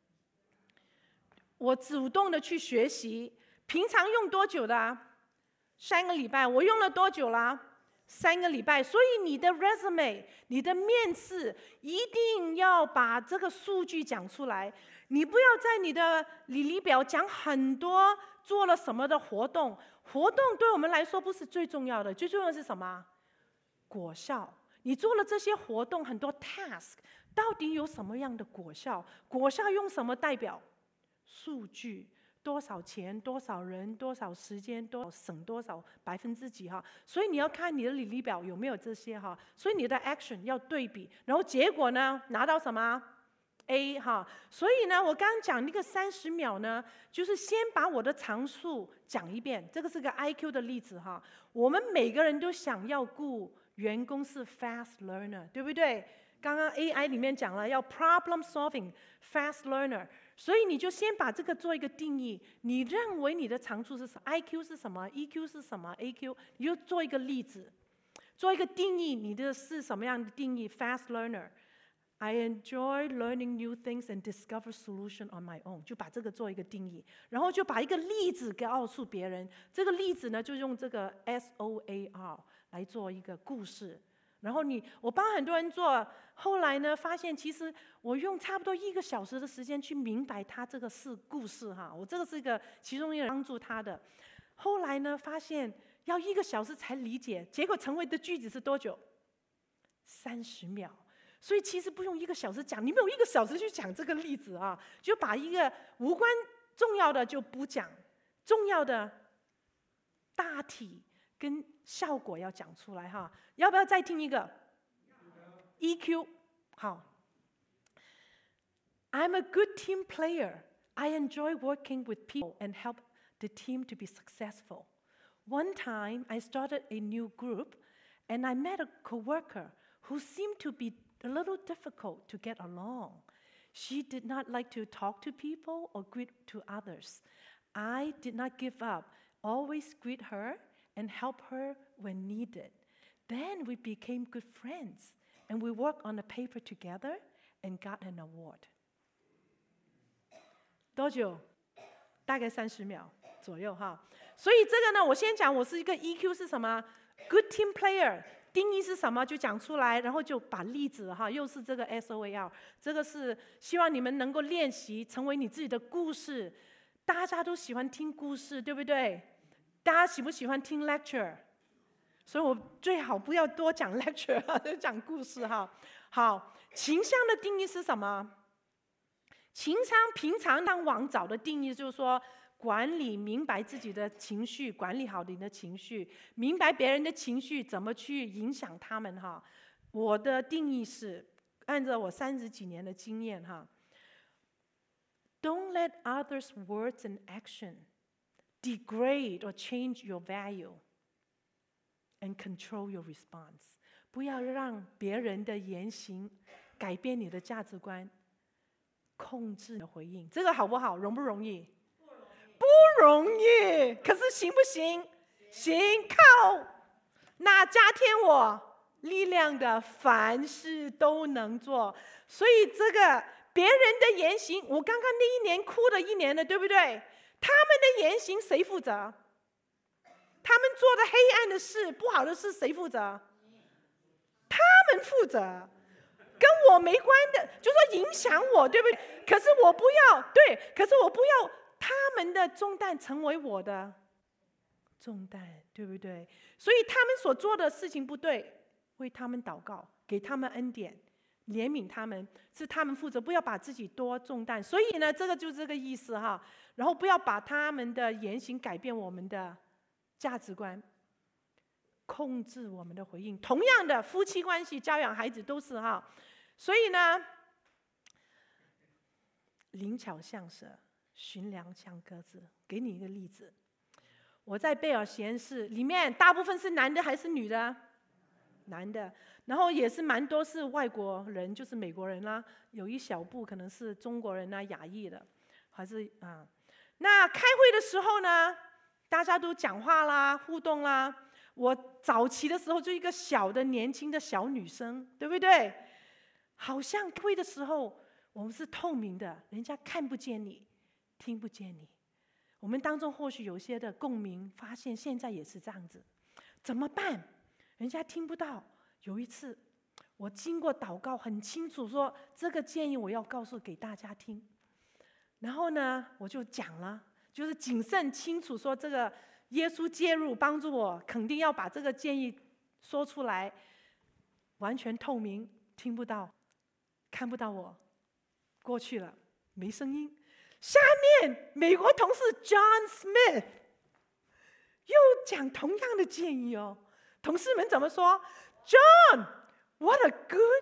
我主动的去学习，平常用多久的？3个礼拜。我用了多久啦？3个礼拜。所以你的 resume， 你的面试一定要把这个数据讲出来。你不要在你的履历表讲很多做了什么的活动。活动对我们来说不是最重要的，最重要的是什么？果效。你做了这些活动，很多 task， 到底有什么样的果效？果效用什么代表？数据，多少钱，多少人，多少时间，多少省多少%几哈。所以你要看你的履历表有没有这些哈。所以你的 action 要对比，然后结果呢拿到什么 A 哈。所以呢，我刚刚讲那个30秒呢，就是先把我的常数讲一遍。这个是个 IQ 的例子哈。我们每个人都想要雇员工是 fast learner， 对不对？刚刚 AI 里面讲了要 problem solving fast learner。所以你就先把这个做一个定义，你认为你的长处是什么 ？IQ 是什么 ？EQ 是什么 ？AQ 你就做一个例子，做一个定义，你的是什么样的定义 ？Fast learner, I enjoy learning new things and discover solution on my own。就把这个做一个定义，然后就把一个例子告诉别人。这个例子呢，就用这个 SOAR 来做一个故事。然后我帮很多人做，后来呢发现其实我用差不多1个小时的时间去明白他这个是故事哈，我这个是一个其中一个帮助他的。后来呢发现要1个小时才理解，结果成为的句子是多久？30秒。所以其实不用1个小时讲，你没有1个小时去讲这个例子啊，就把一个无关重要的就不讲，重要的大体跟效果要讲出来哈。要不要再听一个 ？EQ 好。I'm a good team player. I enjoy working with people and help the team to be successful. One time, I started a new group, and I met a coworker who seemed to be a little difficult to get along. She did not like to talk to people or greet to others. I did not give up, always greet her and help her when needed. Then we became good friends, and we worked on a paper together and got an award. 多久？大概30秒左右哈。所以这个呢，我先讲，我是一个 EQ 是什么 ？Good team player， 定义是什么就讲出来，然后就把例子哈，又是这个 SOAR， 这个是希望你们能够练习，成为你自己的故事。大家都喜欢听故事，对不对？大家喜不喜欢听 lecture？ 所以我最好不要多讲 lecture 就讲故事哈。好，情商的定义是什么？情商平常当网找的定义就是说，管理明白自己的情绪，管理好你的情绪，明白别人的情绪怎么去影响他们哈。我的定义是按照我30几年的经验哈。Don't let others' words and action degrade or change your value and control your response. 不要让别人的言行改变你的价值观，控制你的回应。这个好不好？容不容易？不容易。可是行不行？行，靠那加添我力量的，凡事都能做。所以这个别人的言行，我刚刚那一年哭了1年了，对不对？他们的言行谁负责？他们做的黑暗的事、不好的事，谁负责？他们负责，跟我没关的，就说影响我，对不对？可是我不要，对，可是我不要他们的重担成为我的重担，对不对？所以他们所做的事情不对，为他们祷告，给他们恩典，怜悯他们，是他们负责，不要把自己多重担。所以呢，这个就是这个意思哈。然后不要把他们的言行改变我们的价值观，控制我们的回应。同样的，夫妻关系、教养孩子都是哈。所以呢，灵巧像蛇，寻良像鸽子。给你一个例子，我在贝尔实验室里面，大部分是男的还是女的？男的，然后也是蛮多是外国人，就是美国人啦，有一小部可能是中国人啦、亚裔的，还是啊。那开会的时候呢，大家都讲话啦、互动啦。我早期的时候就一个小的年轻的小女生，对不对？好像开会的时候我们是透明的，人家看不见你，听不见你。我们当中或许有些的共鸣，发现现在也是这样子，怎么办？人家听不到。有一次，我经过祷告，很清楚说这个建议我要告诉给大家听。然后呢，我就讲了，就是谨慎清楚说这个耶稣介入帮助我，肯定要把这个建议说出来，完全透明，听不到，看不到我，过去了，没声音。下面美国同事 John Smith 又讲同样的建议哦。同事们怎么说 ？John, what a good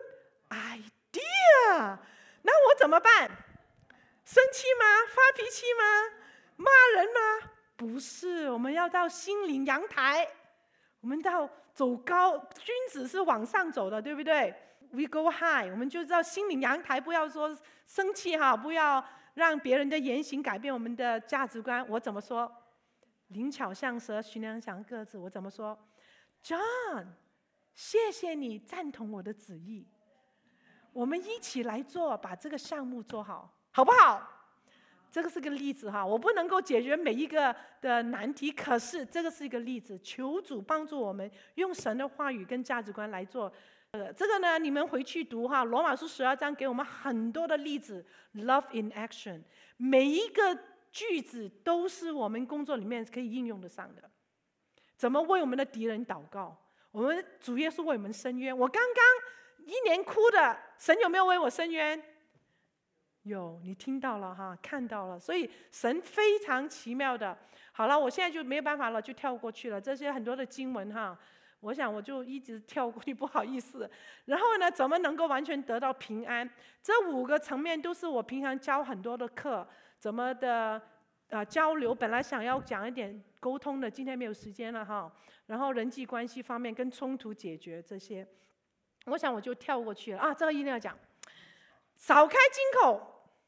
idea！ 那我怎么办？生气吗？发脾气吗？骂人吗？不是，我们要到心灵阳台，我们到走高，君子是往上走的，对不对 ？We go high， 我们就知道心灵阳台，不要说生气哈，不要让别人的言行改变我们的价值观。我怎么说？灵巧像蛇，寻良像鸽子。我怎么说 ？John， 谢谢你赞同我的旨意，我们一起来做，把这个项目做好，好不好？这个是个例子哈，我不能够解决每一个的难题，可是这个是一个例子，求主帮助我们用神的话语跟价值观来做。这个呢，你们回去读哈，罗马书12章给我们很多的例子 ，love in action， 每一个句子都是我们工作里面可以应用得上的。怎么为我们的敌人祷告？我们主耶稣为我们伸冤。我刚刚1年哭的，神有没有为我伸冤？有，你听到了哈，看到了。所以神非常奇妙的。好了，我现在就没有办法了，就跳过去了。这些很多的经文哈，我想我就一直跳过去，不好意思。然后呢，怎么能够完全得到平安？这5个层面都是我平常教很多的课，怎么的交流。本来想要讲一点沟通的，今天没有时间了哈。然后人际关系方面跟冲突解决这些，我想我就跳过去了啊。这个一定要讲，少开金口，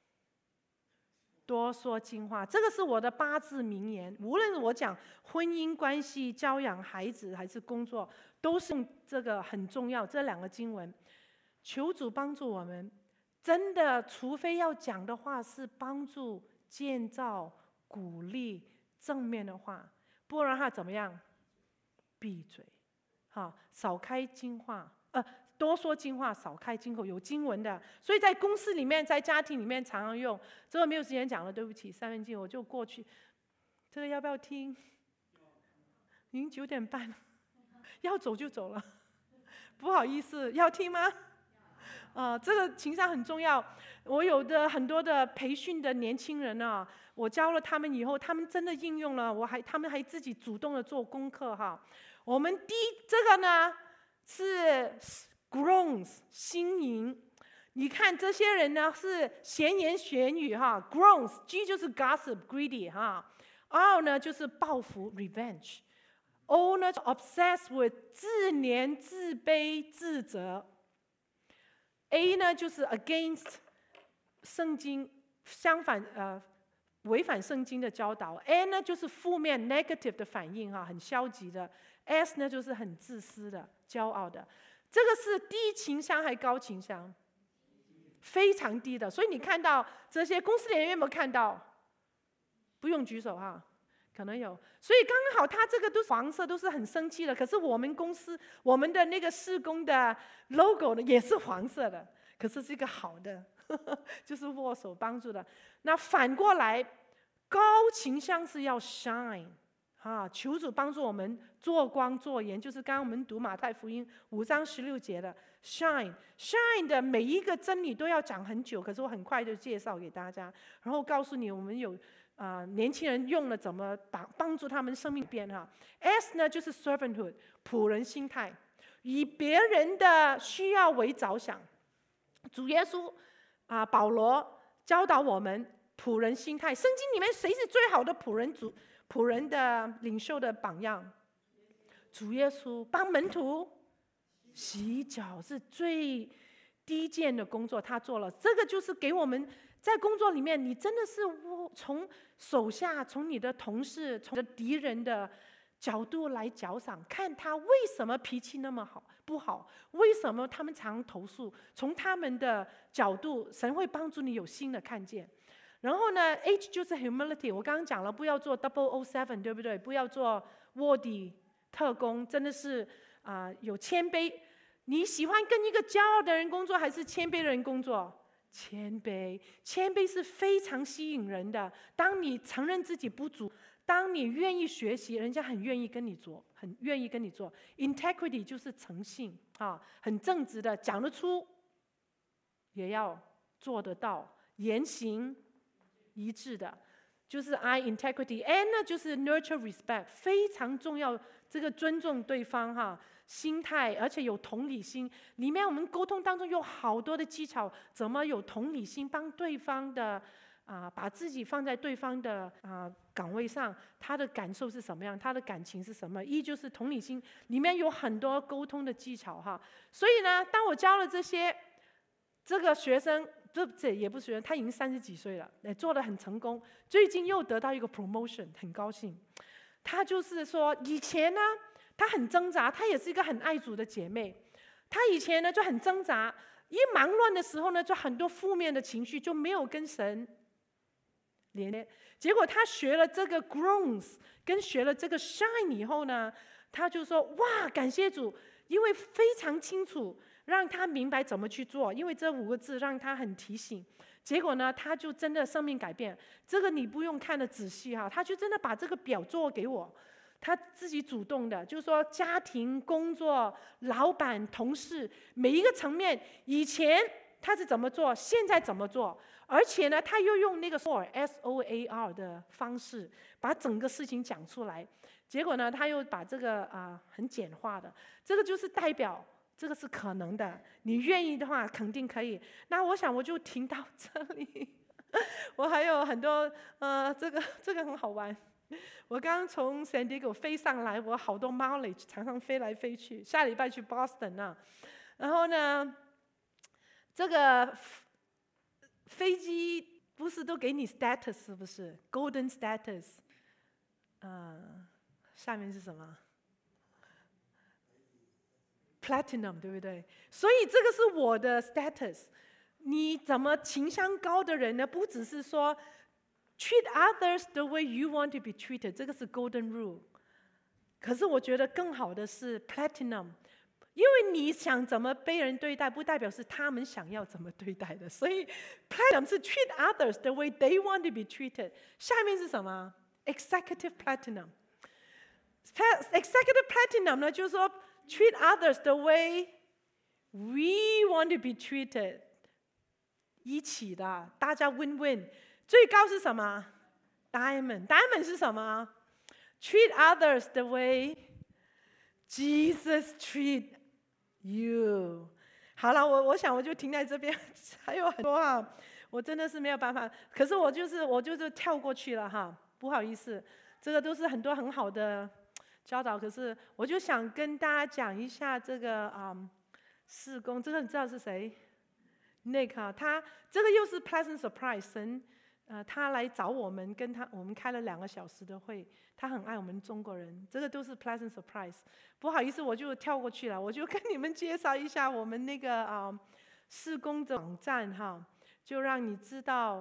多说精话。这个是我的8字名言，无论我讲婚姻关系、教养孩子还是工作，都是这个很重要。这2个经文，求主帮助我们。真的，除非要讲的话是帮助、建造、鼓励、正面的话，不然他怎么样？闭嘴，好，少开金话，多说金话，少开金口。有经文的，所以在公司里面，在家庭里面常常用。这个没有时间讲了，对不起，3分钟我就过去。这个要不要听？已经9点半了， 要走就走了，不好意思，要听吗？这个情商很重要。我有的很多的培训的年轻人啊，我教了他们以后，他们真的应用了，他们还自己主动的做功课哈。我们这个呢是 groans 新营，你看这些人呢是闲言闲语哈 ，groans G 就是 gossip greedy 哈 ，R 呢就是报复 revenge，O 呢 obsessed with 自怜自卑自责。A 呢就是 against 圣经，相反违反圣经的教导。N 呢就是负面 negative 的反应哈，很消极的。S 呢就是很自私的、骄傲的。这个是低情商还高情商？非常低的。所以你看到这些公司里面有没有看到？不用举手哈，可能有。所以刚刚好，他这个都是黄色，都是很生气的。可是我们公司我们的那个事工的 logo 呢也是黄色的，可是是一个好的，就是握手帮助的。那反过来，高情商是要 shine。求主帮助我们做光做盐，就是刚刚我们读马太福音5章16节的 shine 的每一个真理都要讲很久，可是我很快就介绍给大家，然后告诉你我们有年轻人用了怎么帮助他们生命变哈。S 呢就是 servanthood 仆人心态，以别人的需要为着想。主耶稣保罗教导我们仆人心态。圣经里面谁是最好的仆人的领袖的榜样？主耶稣帮门徒洗脚是最低贱的工作，他做了。这个就是给我们在工作里面，你真的是从手下、从你的同事、从你的敌人的角度来奖赏，看他为什么脾气那么不好，为什么他们常投诉，从他们的角度，神会帮助你有新的看见。然后呢 ，H 就是 humility， 我刚刚讲了，不要做 007， 对不对？不要做卧底特工，真的是有谦卑。你喜欢跟一个骄傲的人工作，还是谦卑的人工作？谦卑是非常吸引人的。当你承认自己不足，当你愿意学习，人家很愿意跟你做，很愿意跟你做。Integrity 就是诚信很正直的，讲得出，也要做得到，言行一致的，就是 integrity。N 呢就是 nurture respect， 非常重要，这个尊重对方心态，而且有同理心。里面我们沟通当中有好多的技巧，怎么有同理心，帮对方的把自己放在对方的岗位上，他的感受是什么样，他的感情是什么。一就是同理心，里面有很多沟通的技巧所以呢，当我教了这个学生。这也不是学生，他已经30几岁了，做得很成功。最近又得到一个 promotion， 很高兴。他就是说，以前呢，他很挣扎，他也是一个很爱主的姐妹。他以前呢就很挣扎，一忙乱的时候呢，就很多负面的情绪，就没有跟神连接。结果他学了这个 groans， 跟学了这个 shine 以后呢，他就说：哇，感谢主，因为非常清楚。让他明白怎么去做，因为这5个字让他很提醒。结果呢，他就真的生命改变。这个你不用看得仔细他就真的把这个表做给我，他自己主动的，就是说家庭、工作、老板、同事每一个层面，以前他是怎么做，现在怎么做，而且呢，他又用那个 SOAR 的方式把整个事情讲出来。结果呢，他又把这个很简化的，这个就是代表。这个是可能的，你愿意的话肯定可以。那我想我就停到这里，我还有很多这个很好玩。我刚从 San Diego 飞上来，我好多 mileage 常常飞来飞去。下礼拜去 Boston 然后呢，这个飞机不是都给你 status 是不是 ？Golden status， 下面是什么？Platinum 对不对？所以这个是我的 status。你怎么情商高的人呢？不只是说 treat others the way you want to be treated， 这个是 golden rule。可是我觉得更好的是 platinum， 因为你想怎么被人对待，不代表是他们想要怎么对待的。所以 platinum 是 treat others the way they want to be treated。下面是什么 ？Executive platinum。Executive platinum 呢，就是说。 treat others the way we want to be treated， 一起的，大家 win-win。最高是什么 ？Diamond 是什么 ？Treat others the way Jesus treat you。好了，我想我就停在这边，还有很多啊，我真的是没有办法。可是我就是跳过去了哈，不好意思，这个都是很多很好的教导。可是我就想跟大家讲一下这个事工，这个你知道是谁？Nick 啊，他这个又是 pleasant surprise， 神他来找我们，我们开了2个小时的会，他很爱我们中国人，这个都是 pleasant surprise。不好意思，我就跳过去了，我就跟你们介绍一下我们那个事工的网站哈，就让你知道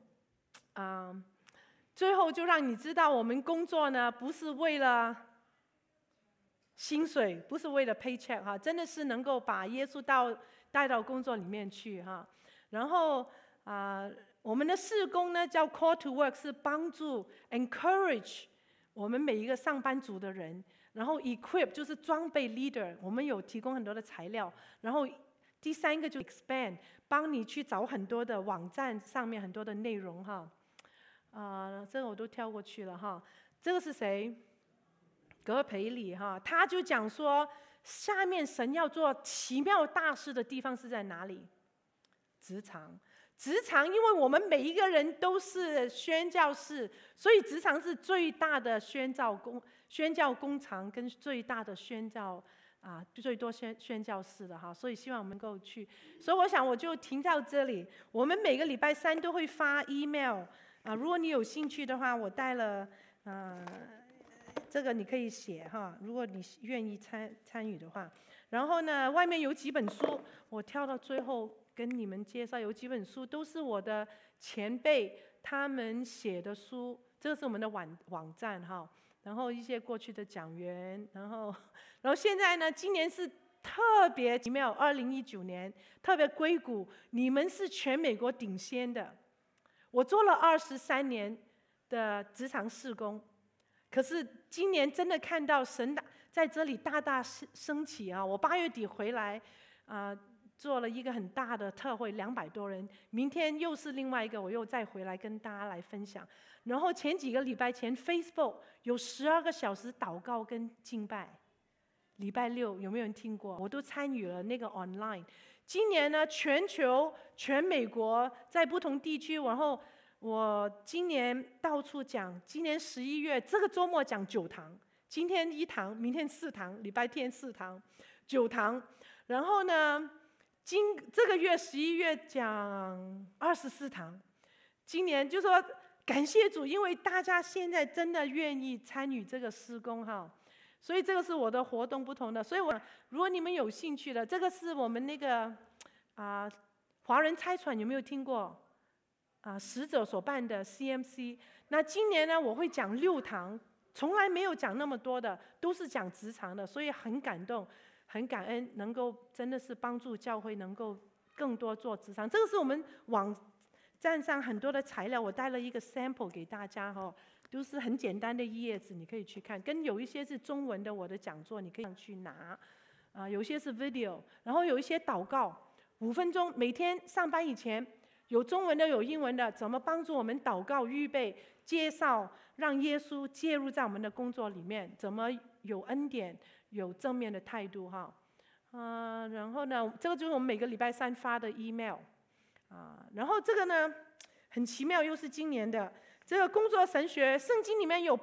最后就让你知道我们工作呢不是为了薪水，不是为了 paycheck 哈，真的是能够把耶稣带到工作里面去哈。然后我们的事工呢叫 Call to Work， 是帮助 encourage 我们每一个上班族的人。然后 equip 就是装备 leader， 我们有提供很多的材料。然后第3个就 expand， 帮你去找很多的网站上面很多的内容哈。这个我都跳过去了哈。这个是谁？葛培理哈，他就讲说，下面神要做奇妙大事的地方是在哪里？职场，因为我们每一个人都是宣教士，所以职场是最大的宣教工厂跟最大的宣教最多宣教士的哈，所以希望我们能够去。所以我想我就停到这里。我们每个礼拜3都会发 email 如果你有兴趣的话，我带了这个你可以写哈，如果你愿意参与的话。然后呢，外面有几本书，我跳到最后跟你们介绍，有几本书都是我的前辈他们写的书，这个是我们的网站哈。然后一些过去的讲员，然后现在呢，今年是特别奇妙，2019年特别硅谷，你们是全美国领先的。我做了23年的职场事工，可是今年真的看到神在这里大大升起啊！我8月底回来做了一个很大的特会，200多人。明天又是另外一个，我又再回来跟大家来分享。然后前几个礼拜前 Facebook 有12个小时祷告跟敬拜，礼拜6有没有人听过？我都参与了那个 online。今年呢，全美国在不同地区，然后我今年到处讲。今年11月这个周末讲9堂，今天1堂，明天4堂，礼拜天4堂，9堂。然后呢，这个月11月讲24堂。今年就说感谢主，因为大家现在真的愿意参与这个事工哈，所以这个是我的活动不同的。所以如果你们有兴趣的，这个是我们那个华人差传有没有听过？使者所办的 CMC。那今年呢，我会讲6堂，从来没有讲那么多的，都是讲职场的，所以很感动，很感恩，能够真的是帮助教会能够更多做职场。这个是我们网站上很多的材料，我带了一个 sample 给大家哈，都是很简单的1页纸，你可以去看。跟有一些是中文的我的讲座，你可以去拿。有些是 video， 然后有一些祷告，5分钟，每天上班以前，有中文的有英文的，怎么帮助我们祷告预备介绍，让耶稣介入在我们的工作里面，怎么有恩典，有正面的态度哈。然后呢，这个就是我们每个礼拜3发的 email。然后这个呢很奇妙，又是今年的这个工作神学，圣经里面有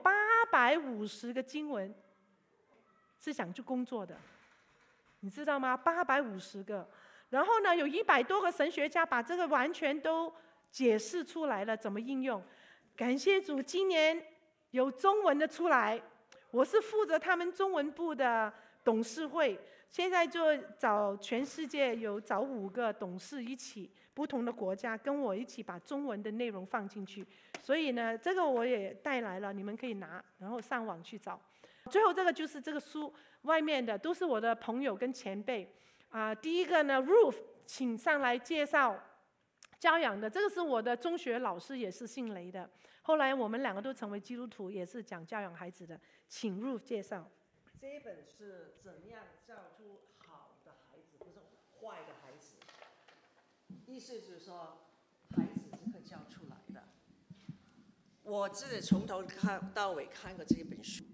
850个经文是讲去工作的，你知道吗？850个。然后呢，有100多个神学家把这个完全都解释出来了，怎么应用。感谢主，今年有中文的出来，我是负责他们中文部的董事会，现在就找全世界找5个董事一起，不同的国家跟我一起把中文的内容放进去。所以呢，这个我也带来了，你们可以拿，然后上网去找。最后这个就是这个书外面的，都是我的朋友跟前辈。第一个呢 ，Ruth 请上来介绍教养的，这个是我的中学老师，也是姓雷的。后来我们2个都成为基督徒，也是讲教养孩子的，请 Ruth 介绍。 这本是怎样教出好的孩子，不是坏的孩子。意思就是说，孩子是可以教出来的。我自己从头看到尾看过这本书。